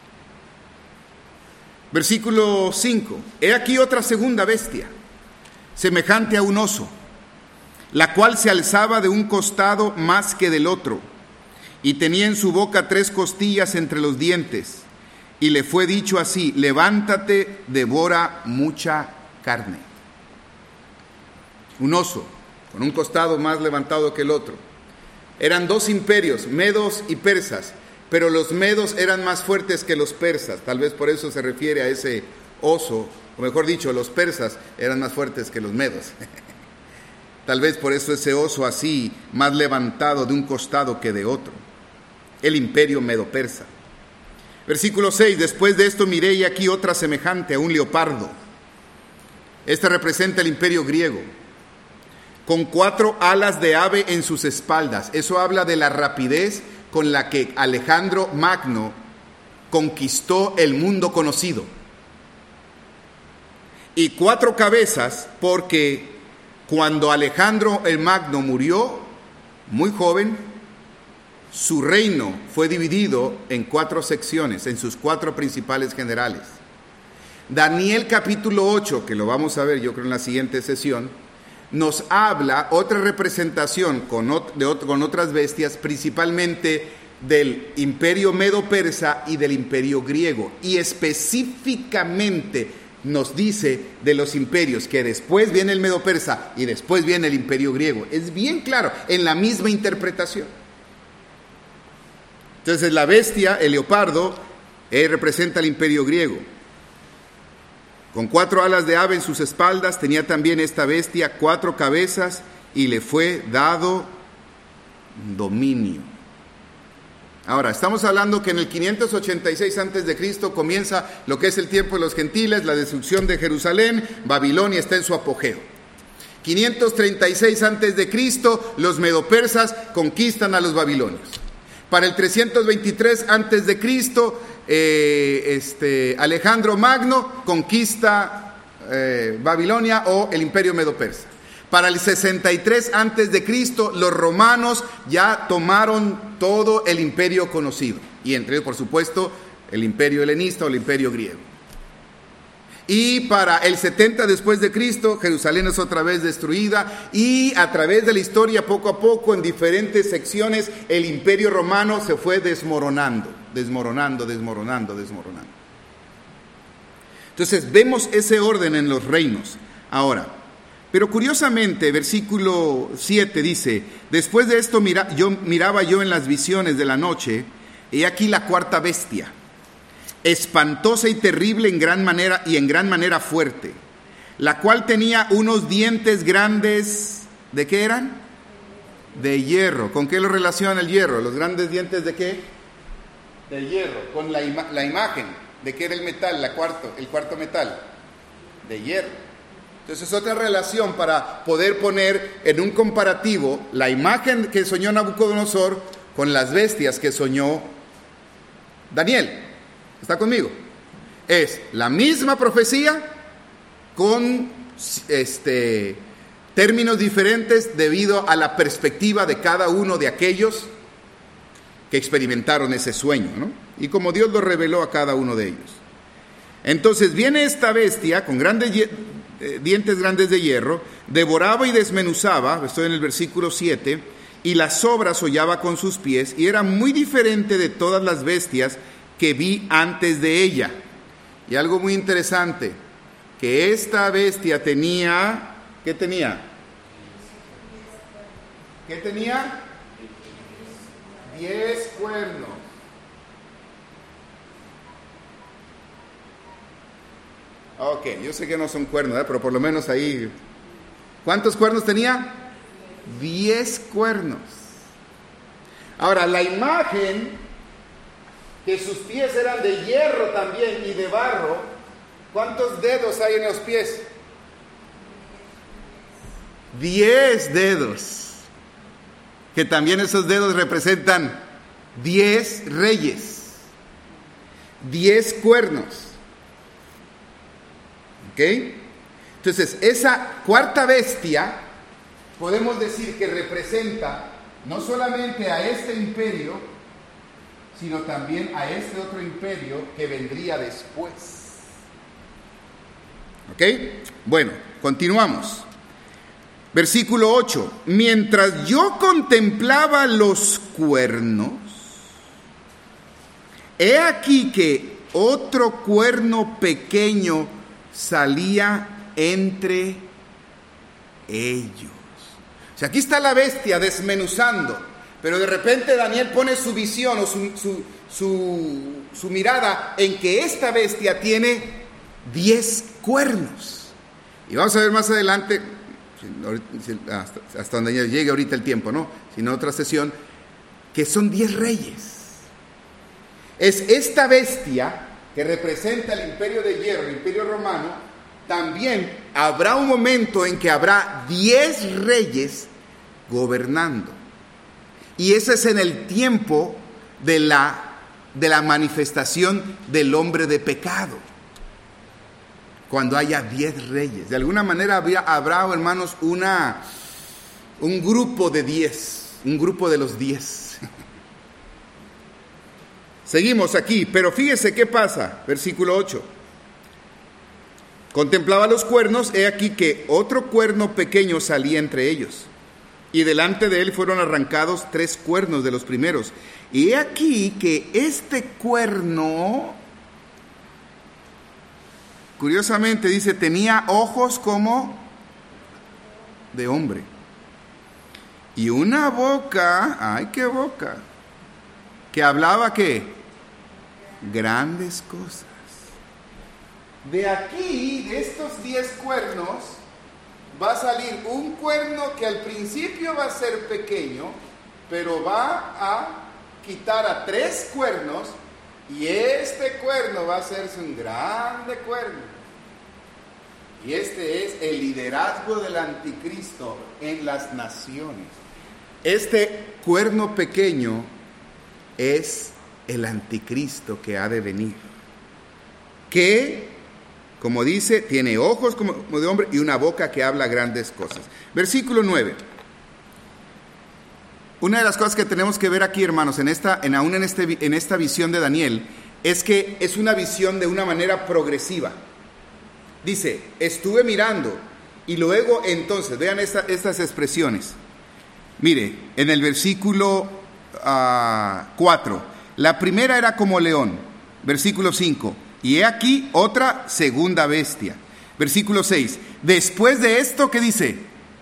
Versículo 5. He aquí otra segunda bestia, semejante a un oso, la cual se alzaba de un costado más que del otro, y tenía en su boca 3 costillas entre los dientes, y le fue dicho así: levántate, devora mucha carne. Un oso, con un costado más levantado que el otro. Eran 2 imperios, medos y persas, pero los medos eran más fuertes que los persas, tal vez por eso se refiere a ese oso, o mejor dicho, los persas eran más fuertes que los medos. Tal vez por eso ese oso así, más levantado de un costado que de otro. El imperio medo-persa. Versículo 6. Después de esto miré y aquí otra semejante a un leopardo. Esta representa el imperio griego, con 4 alas de ave en sus espaldas. Eso habla de la rapidez con la que Alejandro Magno conquistó el mundo conocido. Y 4 cabezas porque cuando Alejandro el Magno murió, muy joven, su reino fue dividido en 4 secciones, en sus 4 principales generales. Daniel capítulo 8, que lo vamos a ver yo creo en la siguiente sesión, nos habla otra representación con otras bestias, principalmente del imperio medo-persa y del imperio griego, y específicamente nos dice de los imperios, que después viene el medo-persa y después viene el imperio griego. Es bien claro, en la misma interpretación. Entonces la bestia, el leopardo, representa el imperio griego. Con 4 alas de ave en sus espaldas, tenía también esta bestia 4 cabezas y le fue dado dominio. Ahora, estamos hablando que en el 586 a.C. comienza lo que es el tiempo de los gentiles, la destrucción de Jerusalén, Babilonia está en su apogeo. 536 a.C., los medopersas conquistan a los babilonios. Para el 323 a.C., Alejandro Magno conquista Babilonia o el imperio medo-persa. Para el 63 antes de Cristo, los romanos ya tomaron todo el imperio conocido. Y entre ellos, por supuesto, el imperio helenista o el imperio griego. Y para el 70 después de Cristo, Jerusalén es otra vez destruida. Y a través de la historia, poco a poco, en diferentes secciones, el imperio romano se fue desmoronando. Entonces, vemos ese orden en los reinos. Ahora, pero curiosamente, versículo 7 dice: después de esto miraba yo en las visiones de la noche, he aquí la cuarta bestia, espantosa y terrible en gran manera fuerte, la cual tenía unos dientes grandes, ¿de qué eran? De hierro. ¿Con qué lo relaciona el hierro? ¿Los grandes dientes de qué? De hierro. Con la imagen, ¿de qué era el metal? El cuarto metal, de hierro. Entonces es otra relación para poder poner en un comparativo la imagen que soñó Nabucodonosor con las bestias que soñó Daniel. ¿Está conmigo? Es la misma profecía con términos diferentes debido a la perspectiva de cada uno de aquellos que experimentaron ese sueño, ¿no? Y como Dios lo reveló a cada uno de ellos. Entonces viene esta bestia con dientes grandes de hierro, devoraba y desmenuzaba, estoy en el versículo 7, y las sobras hollaba con sus pies, y era muy diferente de todas las bestias que vi antes de ella. Y algo muy interesante, que esta bestia tenía, ¿qué tenía? ¿Qué tenía? 10 cuernos. Ok, yo sé que no son cuernos, pero por lo menos ahí. ¿Cuántos cuernos tenía? 10 cuernos. Ahora, la imagen, que sus pies eran de hierro también y de barro, ¿cuántos dedos hay en los pies? 10 dedos. Que también esos dedos representan 10 reyes. 10 cuernos. ¿Ok? Entonces, esa cuarta bestia, podemos decir que representa no solamente a este imperio, sino también a este otro imperio que vendría después. ¿Ok? Bueno, continuamos. Versículo 8. Mientras yo contemplaba los cuernos, he aquí que otro cuerno pequeño salía entre ellos. O sea, aquí está la bestia desmenuzando, pero de repente Daniel pone su visión o su mirada en que esta bestia tiene 10 cuernos. Y vamos a ver más adelante, hasta donde llegue ahorita el tiempo, ¿no? Sino en otra sesión, que son 10 reyes. Es esta bestia que representa el imperio de hierro, el imperio romano. También habrá un momento en que habrá 10 reyes gobernando. Y ese es en el tiempo de la manifestación del hombre de pecado. Cuando haya 10 reyes. De alguna manera habrá, hermanos, un grupo de 10. Un grupo de los 10. Seguimos aquí, pero fíjese qué pasa, versículo 8. Contemplaba los cuernos, he aquí que otro cuerno pequeño salía entre ellos, y delante de él fueron arrancados 3 cuernos de los primeros. Y he aquí que este cuerno, curiosamente dice, tenía ojos como de hombre, y una boca, ¡ay, qué boca!, que hablaba, ¿qué? Grandes cosas. De aquí, de estos 10 cuernos, va a salir un cuerno que al principio va a ser pequeño, pero va a quitar a 3 cuernos, y este cuerno va a hacerse un grande cuerno. Y este es el liderazgo del anticristo en las naciones. Este cuerno pequeño es el anticristo que ha de venir, que como dice, tiene ojos como de hombre y una boca que habla grandes cosas. Versículo 9. Una de las cosas que tenemos que ver aquí, hermanos, en esta visión de Daniel, es que es una visión de una manera progresiva. Dice, estuve mirando, y luego entonces, vean estas expresiones. Mire, en el versículo 4, la primera era como león. Versículo 5, y he aquí otra segunda bestia. Versículo 6, después de esto, ¿qué dice?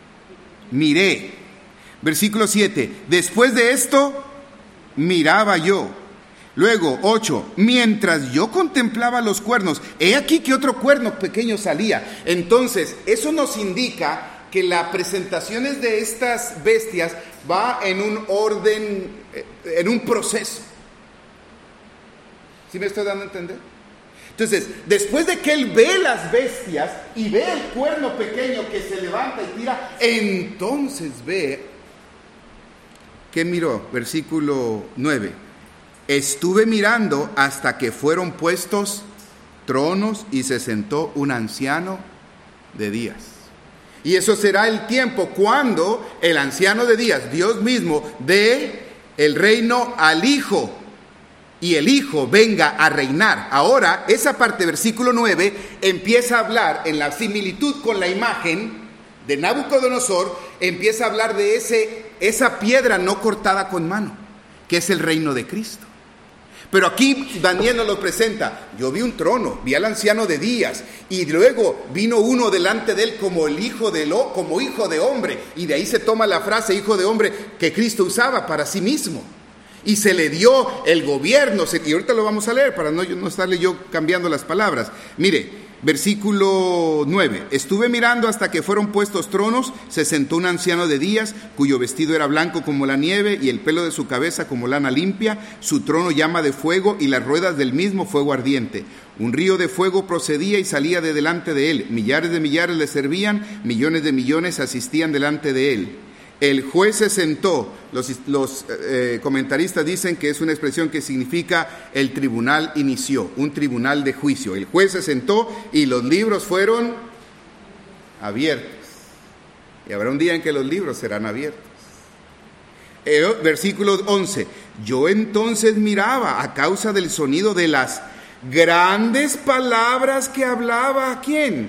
Miré. Versículo 7, después de esto, miraba yo. Luego, 8, mientras yo contemplaba los cuernos, he aquí que otro cuerno pequeño salía. Entonces, eso nos indica que las presentaciones de estas bestias va en un orden, en un proceso. ¿Sí me estoy dando a entender? Entonces, después de que él ve las bestias y ve el cuerno pequeño que se levanta y tira, entonces ve, ¿qué miró? Versículo 9. Estuve mirando hasta que fueron puestos tronos y se sentó un anciano de días. Y eso será el tiempo cuando el anciano de días, Dios mismo, dé el reino al Hijo y el Hijo venga a reinar. Ahora, esa parte, versículo 9, empieza a hablar en la similitud con la imagen de Nabucodonosor, empieza a hablar de esa piedra no cortada con mano, que es el reino de Cristo. Pero aquí Daniel nos lo presenta. Yo vi un trono, vi al anciano de días, y luego vino uno delante de él como hijo de hombre, y de ahí se toma la frase hijo de hombre que Cristo usaba para sí mismo. Y se le dio el gobierno, y ahorita lo vamos a leer para no estarle yo cambiando las palabras. Mire, versículo 9. Estuve mirando hasta que fueron puestos tronos, se sentó un anciano de días, cuyo vestido era blanco como la nieve, y el pelo de su cabeza como lana limpia, su trono llama de fuego, y las ruedas del mismo fuego ardiente. Un río de fuego procedía y salía de delante de él, millares de millares le servían, millones de millones asistían delante de él. El juez se sentó. Los comentaristas dicen que es una expresión que significa el tribunal inició, un tribunal de juicio. El juez se sentó y los libros fueron abiertos. Y habrá un día en que los libros serán abiertos. Versículo 11. Yo entonces miraba a causa del sonido de las grandes palabras que hablaba. ¿Quién?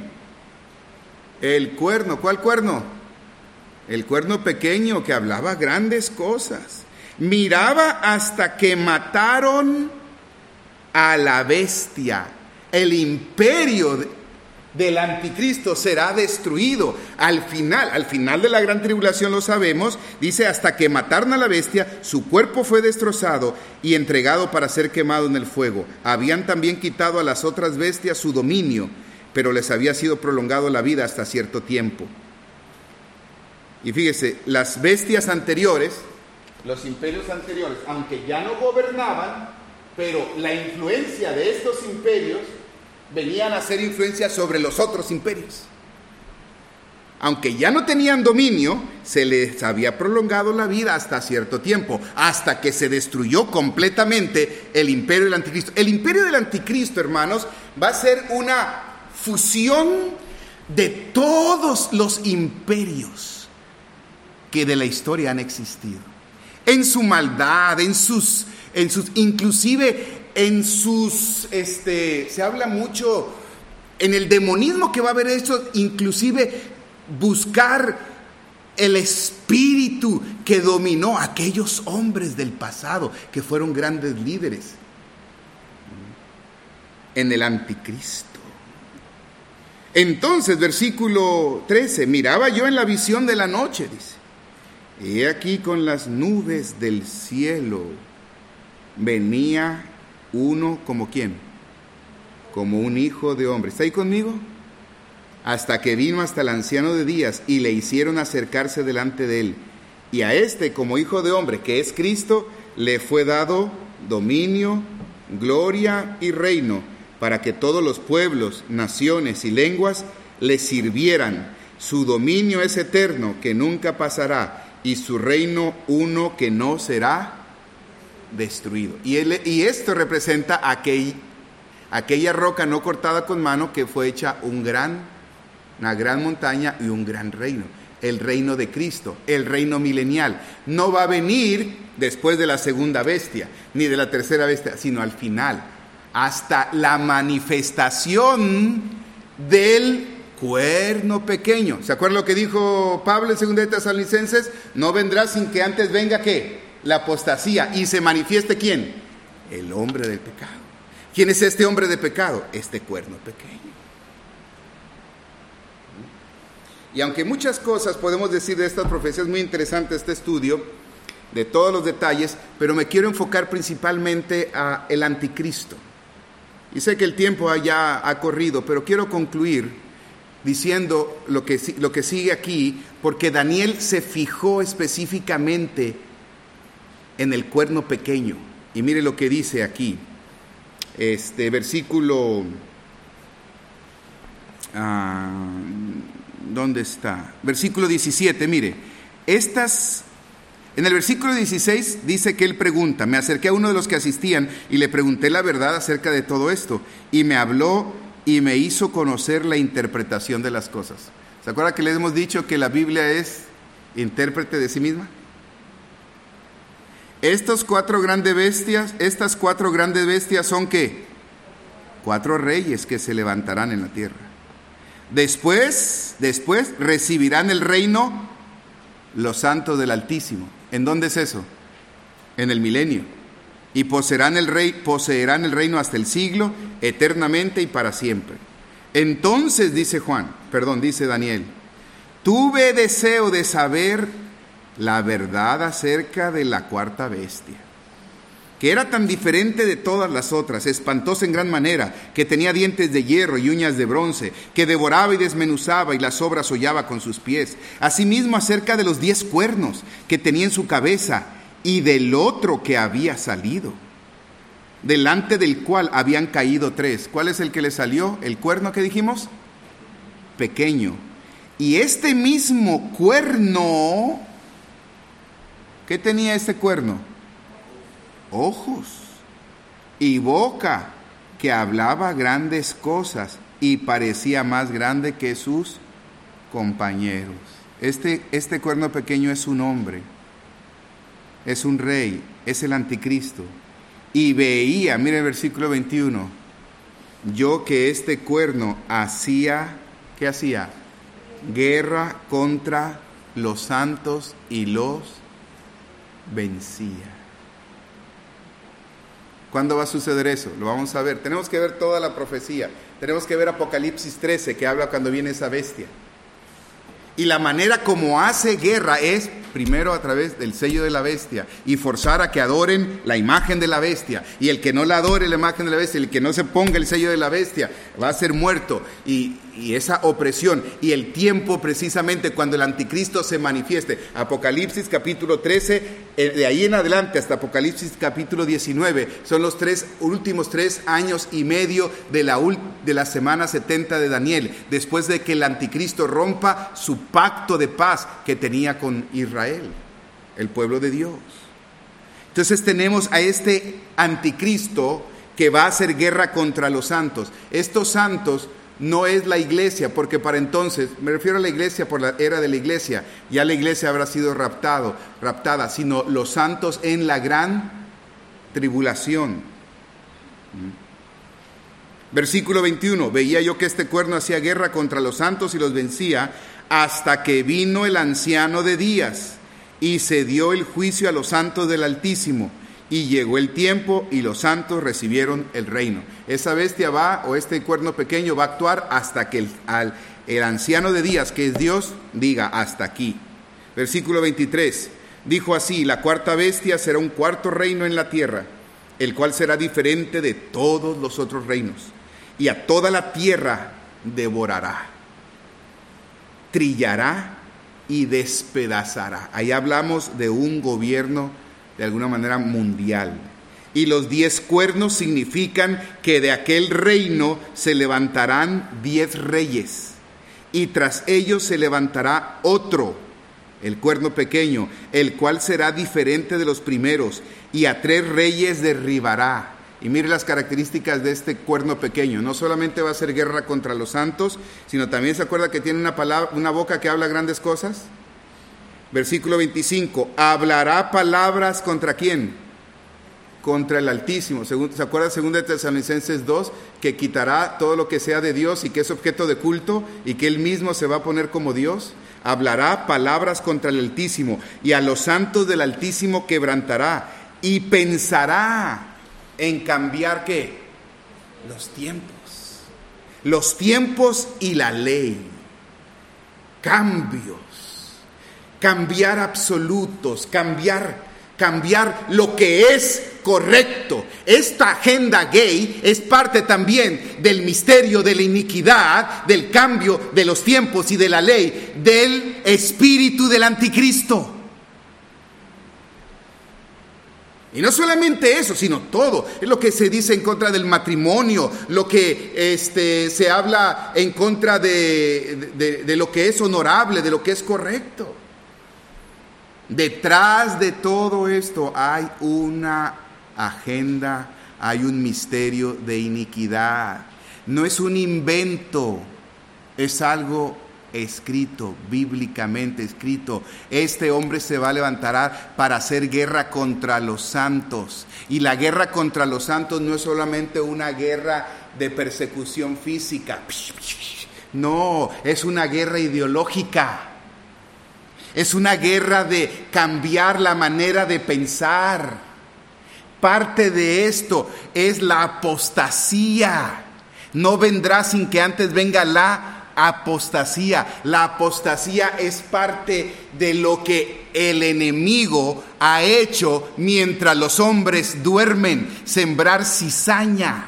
El cuerno. ¿Cuál cuerno? El cuerno pequeño que hablaba grandes cosas. Miraba hasta que mataron a la bestia. El imperio del anticristo será destruido. Al final de la gran tribulación, lo sabemos, dice, hasta que mataron a la bestia, su cuerpo fue destrozado y entregado para ser quemado en el fuego. Habían también quitado a las otras bestias su dominio, pero les había sido prolongado la vida hasta cierto tiempo. Y fíjese, las bestias anteriores, los imperios anteriores, aunque ya no gobernaban, pero la influencia de estos imperios venían a ser influencia sobre los otros imperios. Aunque ya no tenían dominio, se les había prolongado la vida hasta cierto tiempo, hasta que se destruyó completamente el imperio del anticristo. El imperio del anticristo, hermanos, va a ser una fusión de todos los imperios que de la historia han existido, en su maldad, inclusive en sus, se habla mucho en el demonismo que va a haber hecho, inclusive buscar el espíritu que dominó a aquellos hombres del pasado, que fueron grandes líderes, en el anticristo. Entonces, versículo 13, miraba yo en la visión de la noche, dice, y aquí con las nubes del cielo venía uno como ¿quién? Como un hijo de hombre. ¿Está ahí conmigo? Hasta que vino hasta el anciano de días y le hicieron acercarse delante de él. Y a este, como hijo de hombre, que es Cristo, le fue dado dominio, gloria y reino, para que todos los pueblos, naciones y lenguas le sirvieran. Su dominio es eterno, que nunca pasará, y su reino uno que no será destruido. Y esto representa aquella roca no cortada con mano que fue hecha una gran montaña y un gran reino. El reino de Cristo, el reino milenial. No va a venir después de la segunda bestia, ni de la tercera bestia, sino al final, hasta la manifestación del cuerno pequeño. ¿Se acuerdan lo que dijo Pablo en 2 de Tesalonicenses? No vendrá sin que antes venga, ¿qué? La apostasía, y se manifieste ¿quién? El hombre del pecado. ¿Quién es este hombre de pecado? Este cuerno pequeño. Y aunque muchas cosas podemos decir de estas profecías, muy interesante este estudio, de todos los detalles, pero me quiero enfocar principalmente a el anticristo. Y sé que el tiempo ya ha corrido, pero quiero concluir diciendo lo que sigue aquí, porque Daniel se fijó específicamente en el cuerno pequeño. Y mire lo que dice aquí, versículo... ¿dónde está? Versículo 17, mire. En el versículo 16 dice que él pregunta: me acerqué a uno de los que asistían y le pregunté la verdad acerca de todo esto. Y me habló y me hizo conocer la interpretación de las cosas. ¿Se acuerda que les hemos dicho que la Biblia es intérprete de sí misma? Estas cuatro grandes bestias son ¿qué? 4 reyes que se levantarán en la tierra. Después recibirán el reino los santos del Altísimo. ¿En dónde es eso? En el milenio. Y poseerán el reino hasta el siglo, eternamente y para siempre. Entonces dice Daniel, tuve deseo de saber la verdad acerca de la cuarta bestia, que era tan diferente de todas las otras, espantosa en gran manera, que tenía dientes de hierro y uñas de bronce, que devoraba y desmenuzaba y las obras hollaba con sus pies. Asimismo acerca de los 10 cuernos que tenía en su cabeza y del otro que había salido, delante del cual habían caído 3. ¿Cuál es el que le salió? El cuerno que dijimos, pequeño. Y este mismo cuerno, ¿qué tenía este cuerno? Ojos y boca, que hablaba grandes cosas y parecía más grande que sus compañeros. Este cuerno pequeño es un hombre, es un rey, es el anticristo. Y veía, mire el versículo 21, yo que este cuerno ¿qué hacía? Guerra contra los santos y los vencía. ¿Cuándo va a suceder eso? Lo vamos a ver. Tenemos que ver toda la profecía. Tenemos que ver Apocalipsis 13, que habla cuando viene esa bestia. Y la manera como hace guerra es primero a través del sello de la bestia y forzar a que adoren la imagen de la bestia. Y el que no la adore la imagen de la bestia, el que no se ponga el sello de la bestia, va a ser muerto. Y esa opresión y el tiempo precisamente cuando el anticristo se manifieste. Apocalipsis capítulo 13, de ahí en adelante hasta Apocalipsis capítulo 19, son los últimos 3 años y medio de la semana 70 de Daniel, después de que el anticristo rompa su pacto de paz que tenía con Israel, el pueblo de Dios. Entonces tenemos a este anticristo que va a hacer guerra contra los santos. Estos santos no es la iglesia, porque para entonces, me refiero a la iglesia por la era de la iglesia, ya la iglesia habrá sido raptada, sino los santos en la gran tribulación. Versículo 21, veía yo que este cuerno hacía guerra contra los santos y los vencía, hasta que vino el anciano de días y se dio el juicio a los santos del Altísimo. Y llegó el tiempo y los santos recibieron el reino. Esa bestia este cuerno pequeño va a actuar hasta que el anciano de días, que es Dios, diga hasta aquí. Versículo 23, dijo así: la cuarta bestia será un cuarto reino en la tierra, el cual será diferente de todos los otros reinos, y a toda la tierra devorará, trillará y despedazará. Ahí hablamos de un gobierno de alguna manera mundial. Y los 10 cuernos significan que de aquel reino se levantarán 10 reyes, y tras ellos se levantará otro, el cuerno pequeño, el cual será diferente de los primeros, y a 3 reyes derribará, Y mire las características de este cuerno pequeño. No solamente va a hacer guerra contra los santos, sino también se acuerda que tiene una boca que habla grandes cosas. Versículo 25, hablará palabras ¿contra quién? Contra el Altísimo. ¿Se acuerda 2 de Tesalonicenses 2? Que quitará todo lo que sea de Dios y que es objeto de culto y que Él mismo se va a poner como Dios. Hablará palabras contra el Altísimo y a los santos del Altísimo quebrantará y pensará en cambiar ¿qué? Los tiempos y la ley. Cambiar absolutos, cambiar lo que es correcto. Esta agenda gay es parte también del misterio de la iniquidad, del cambio de los tiempos y de la ley, del espíritu del anticristo. Y no solamente eso, sino todo. Es lo que se dice en contra del matrimonio, lo que se habla en contra de lo que es honorable, de lo que es correcto. Detrás de todo esto hay una agenda, hay un misterio de iniquidad. No es un invento, es algo escrito, bíblicamente escrito. Este hombre se va a levantar para hacer guerra contra los santos. Y la guerra contra los santos no es solamente una guerra de persecución física. No, es una guerra ideológica. Es una guerra de cambiar la manera de pensar. Parte de esto es la apostasía. No vendrá sin que antes venga la apostasía. La apostasía es parte de lo que el enemigo ha hecho mientras los hombres duermen, sembrar cizaña.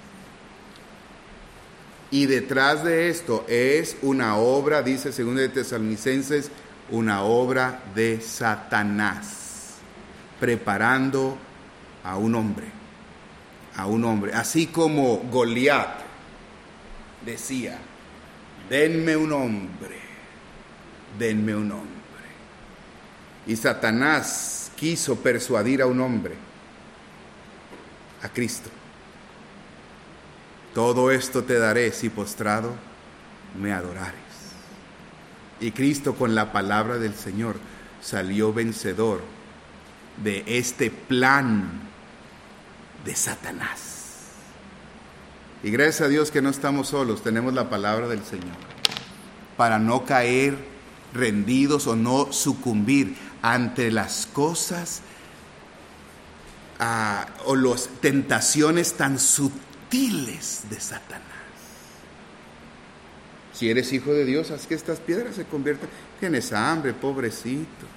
Y detrás de esto es una obra, dice 2 de Tesalonicenses, una obra de Satanás, preparando a un hombre, así como Goliat decía, denme un hombre, y Satanás quiso persuadir a un hombre, a Cristo. Todo esto te daré si postrado me adorares. Y Cristo con la palabra del Señor salió vencedor de este plan de Satanás. Y gracias a Dios que no estamos solos, tenemos la palabra del Señor para no caer rendidos o no sucumbir ante las cosas o las tentaciones tan sutiles de Satanás. Si eres hijo de Dios, haz que estas piedras se conviertan. Tienes hambre, pobrecito.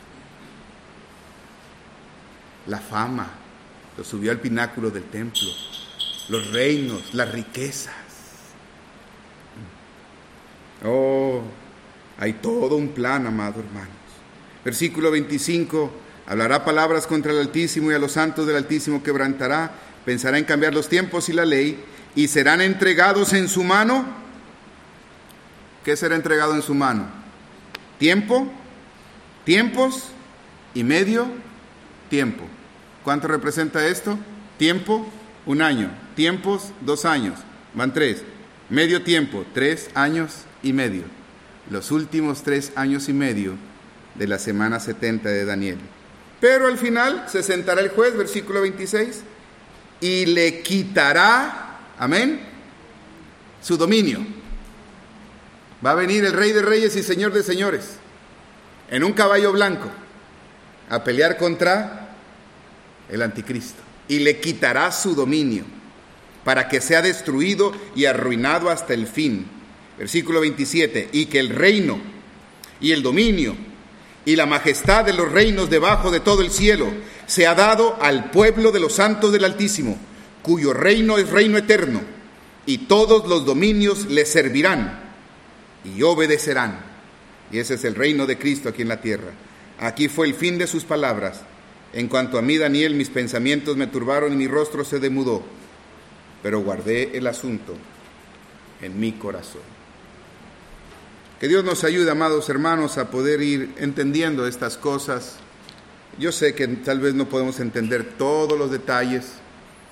La fama lo subió al pináculo del templo. Los reinos, las riquezas. Oh, hay todo un plan, amado hermanos. Versículo 25. Hablará palabras contra el Altísimo y a los santos del Altísimo quebrantará. Pensará en cambiar los tiempos y la ley y serán entregados en su mano. ¿Qué será entregado en su mano? Tiempo, tiempos y medio tiempo. ¿Cuánto representa esto? Tiempo, 1 año. Tiempos, 2 años. Van 3. Medio tiempo, 3 años y medio. Los últimos 3 años y medio de la semana 70 de Daniel. Pero al final se sentará el juez, versículo 26, y le quitará, amén, su dominio. Va a venir el Rey de Reyes y Señor de Señores en un caballo blanco a pelear contra el anticristo y le quitará su dominio para que sea destruido y arruinado hasta el fin. Versículo 27, y que el reino y el dominio y la majestad de los reinos debajo de todo el cielo se ha dado al pueblo de los santos del Altísimo, cuyo reino es reino eterno, y todos los dominios le servirán y obedecerán. Y ese es el reino de Cristo aquí en la tierra. Aquí fue el fin de sus palabras. En cuanto a mí, Daniel, mis pensamientos me turbaron y mi rostro se demudó, pero guardé el asunto en mi corazón. Que Dios nos ayude, amados hermanos, a poder ir entendiendo estas cosas. Yo sé que tal vez no podemos entender todos los detalles,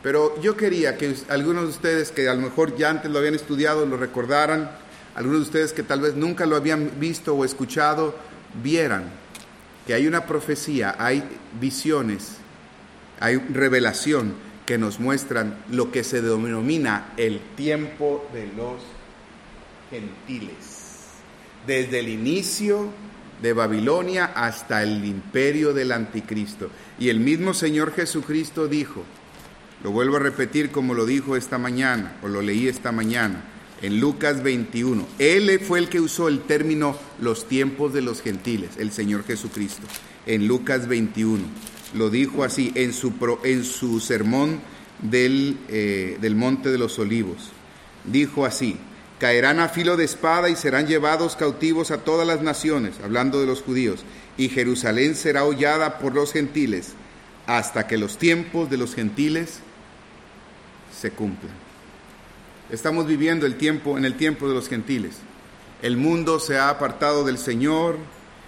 Pero yo quería que algunos de ustedes que a lo mejor ya antes lo habían estudiado, lo recordaran, algunos de ustedes que tal vez nunca lo habían visto o escuchado, vieran que hay una profecía, hay visiones, hay revelación que nos muestran lo que se denomina el tiempo de los gentiles. Desde el inicio de Babilonia hasta el imperio del anticristo. Y el mismo Señor Jesucristo dijo, lo vuelvo a repetir como lo dijo esta mañana, o lo leí esta mañana, en Lucas 21. Él fue el que usó el término los tiempos de los gentiles, el Señor Jesucristo. En Lucas 21 lo dijo así, en su sermón del Monte de los Olivos. Dijo así: caerán a filo de espada y serán llevados cautivos a todas las naciones, hablando de los judíos, y Jerusalén será hollada por los gentiles, hasta que los tiempos de los gentiles se cumplan. Estamos viviendo en el tiempo de los gentiles. El mundo se ha apartado del Señor,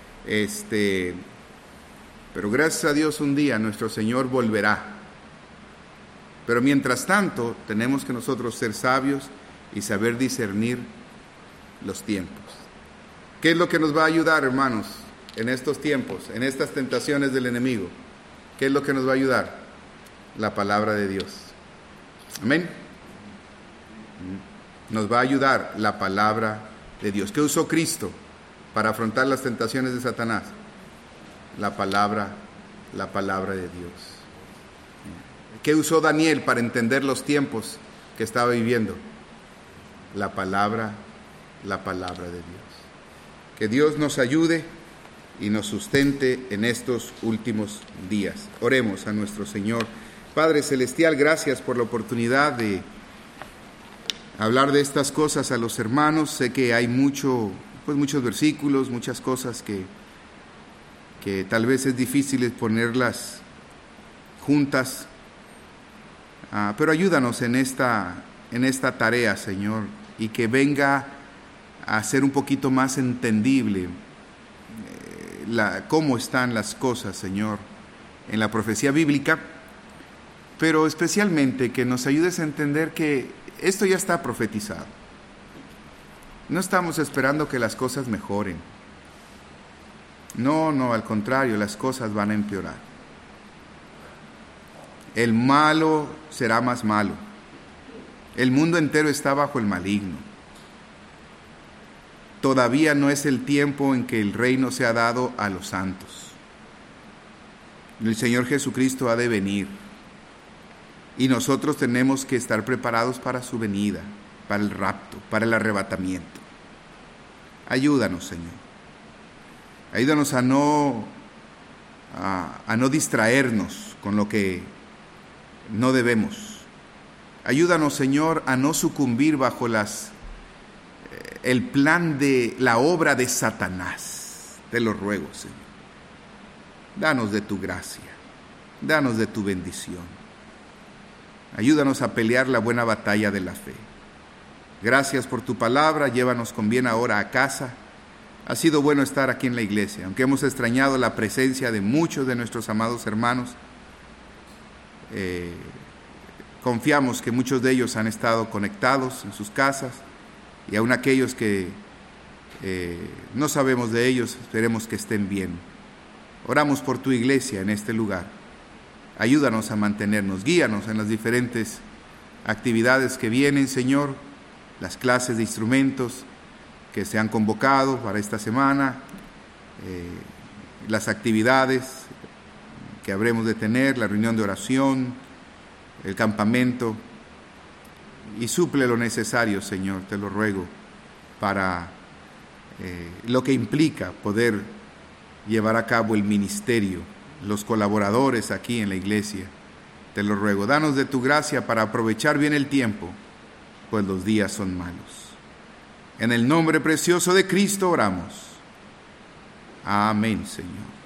pero gracias a Dios un día nuestro Señor volverá. Pero mientras tanto tenemos que nosotros ser sabios y saber discernir los tiempos. ¿Qué es lo que nos va a ayudar, hermanos, en estos tiempos, en estas tentaciones del enemigo? ¿Qué es lo que nos va a ayudar? La palabra de Dios. Amén. Nos va a ayudar la palabra de Dios. ¿Qué usó Cristo para afrontar las tentaciones de Satanás? La palabra de Dios. ¿Qué usó Daniel para entender los tiempos que estaba viviendo? La palabra de Dios. Que Dios nos ayude y nos sustente en estos últimos días. Oremos a nuestro Señor. Padre Celestial, gracias por la oportunidad de hablar de estas cosas a los hermanos. Sé que hay muchos versículos, muchas cosas que tal vez es difícil ponerlas juntas, pero ayúdanos en esta tarea, Señor, y que venga a ser un poquito más entendible cómo están las cosas, Señor, en la profecía bíblica, pero especialmente que nos ayudes a entender que esto ya está profetizado. No estamos esperando que las cosas mejoren. No, al contrario, las cosas van a empeorar. El malo será más malo. El mundo entero está bajo el maligno. Todavía no es el tiempo en que el reino sea dado a los santos. El Señor Jesucristo ha de venir. Y nosotros tenemos que estar preparados para su venida, para el rapto, para el arrebatamiento. Ayúdanos, Señor. Ayúdanos a no distraernos con lo que no debemos. Ayúdanos, Señor, a no sucumbir bajo el plan de la obra de Satanás. Te lo ruego, Señor. Danos de tu gracia, danos de tu bendición. Ayúdanos a pelear la buena batalla de la fe. Gracias por tu palabra, llévanos con bien ahora a casa. Ha sido bueno estar aquí en la iglesia, aunque hemos extrañado la presencia de muchos de nuestros amados hermanos. Confiamos que muchos de ellos han estado conectados en sus casas, y aun aquellos que no sabemos de ellos, esperemos que estén bien. Oramos por tu iglesia en este lugar. Ayúdanos a mantenernos, guíanos en las diferentes actividades que vienen, Señor, las clases de instrumentos que se han convocado para esta semana, las actividades que habremos de tener, la reunión de oración, el campamento, y suple lo necesario, Señor, te lo ruego, para lo que implica poder llevar a cabo el ministerio, los colaboradores aquí en la iglesia. Te lo ruego, danos de tu gracia para aprovechar bien el tiempo, pues los días son malos. En el nombre precioso de Cristo oramos. Amén, Señor.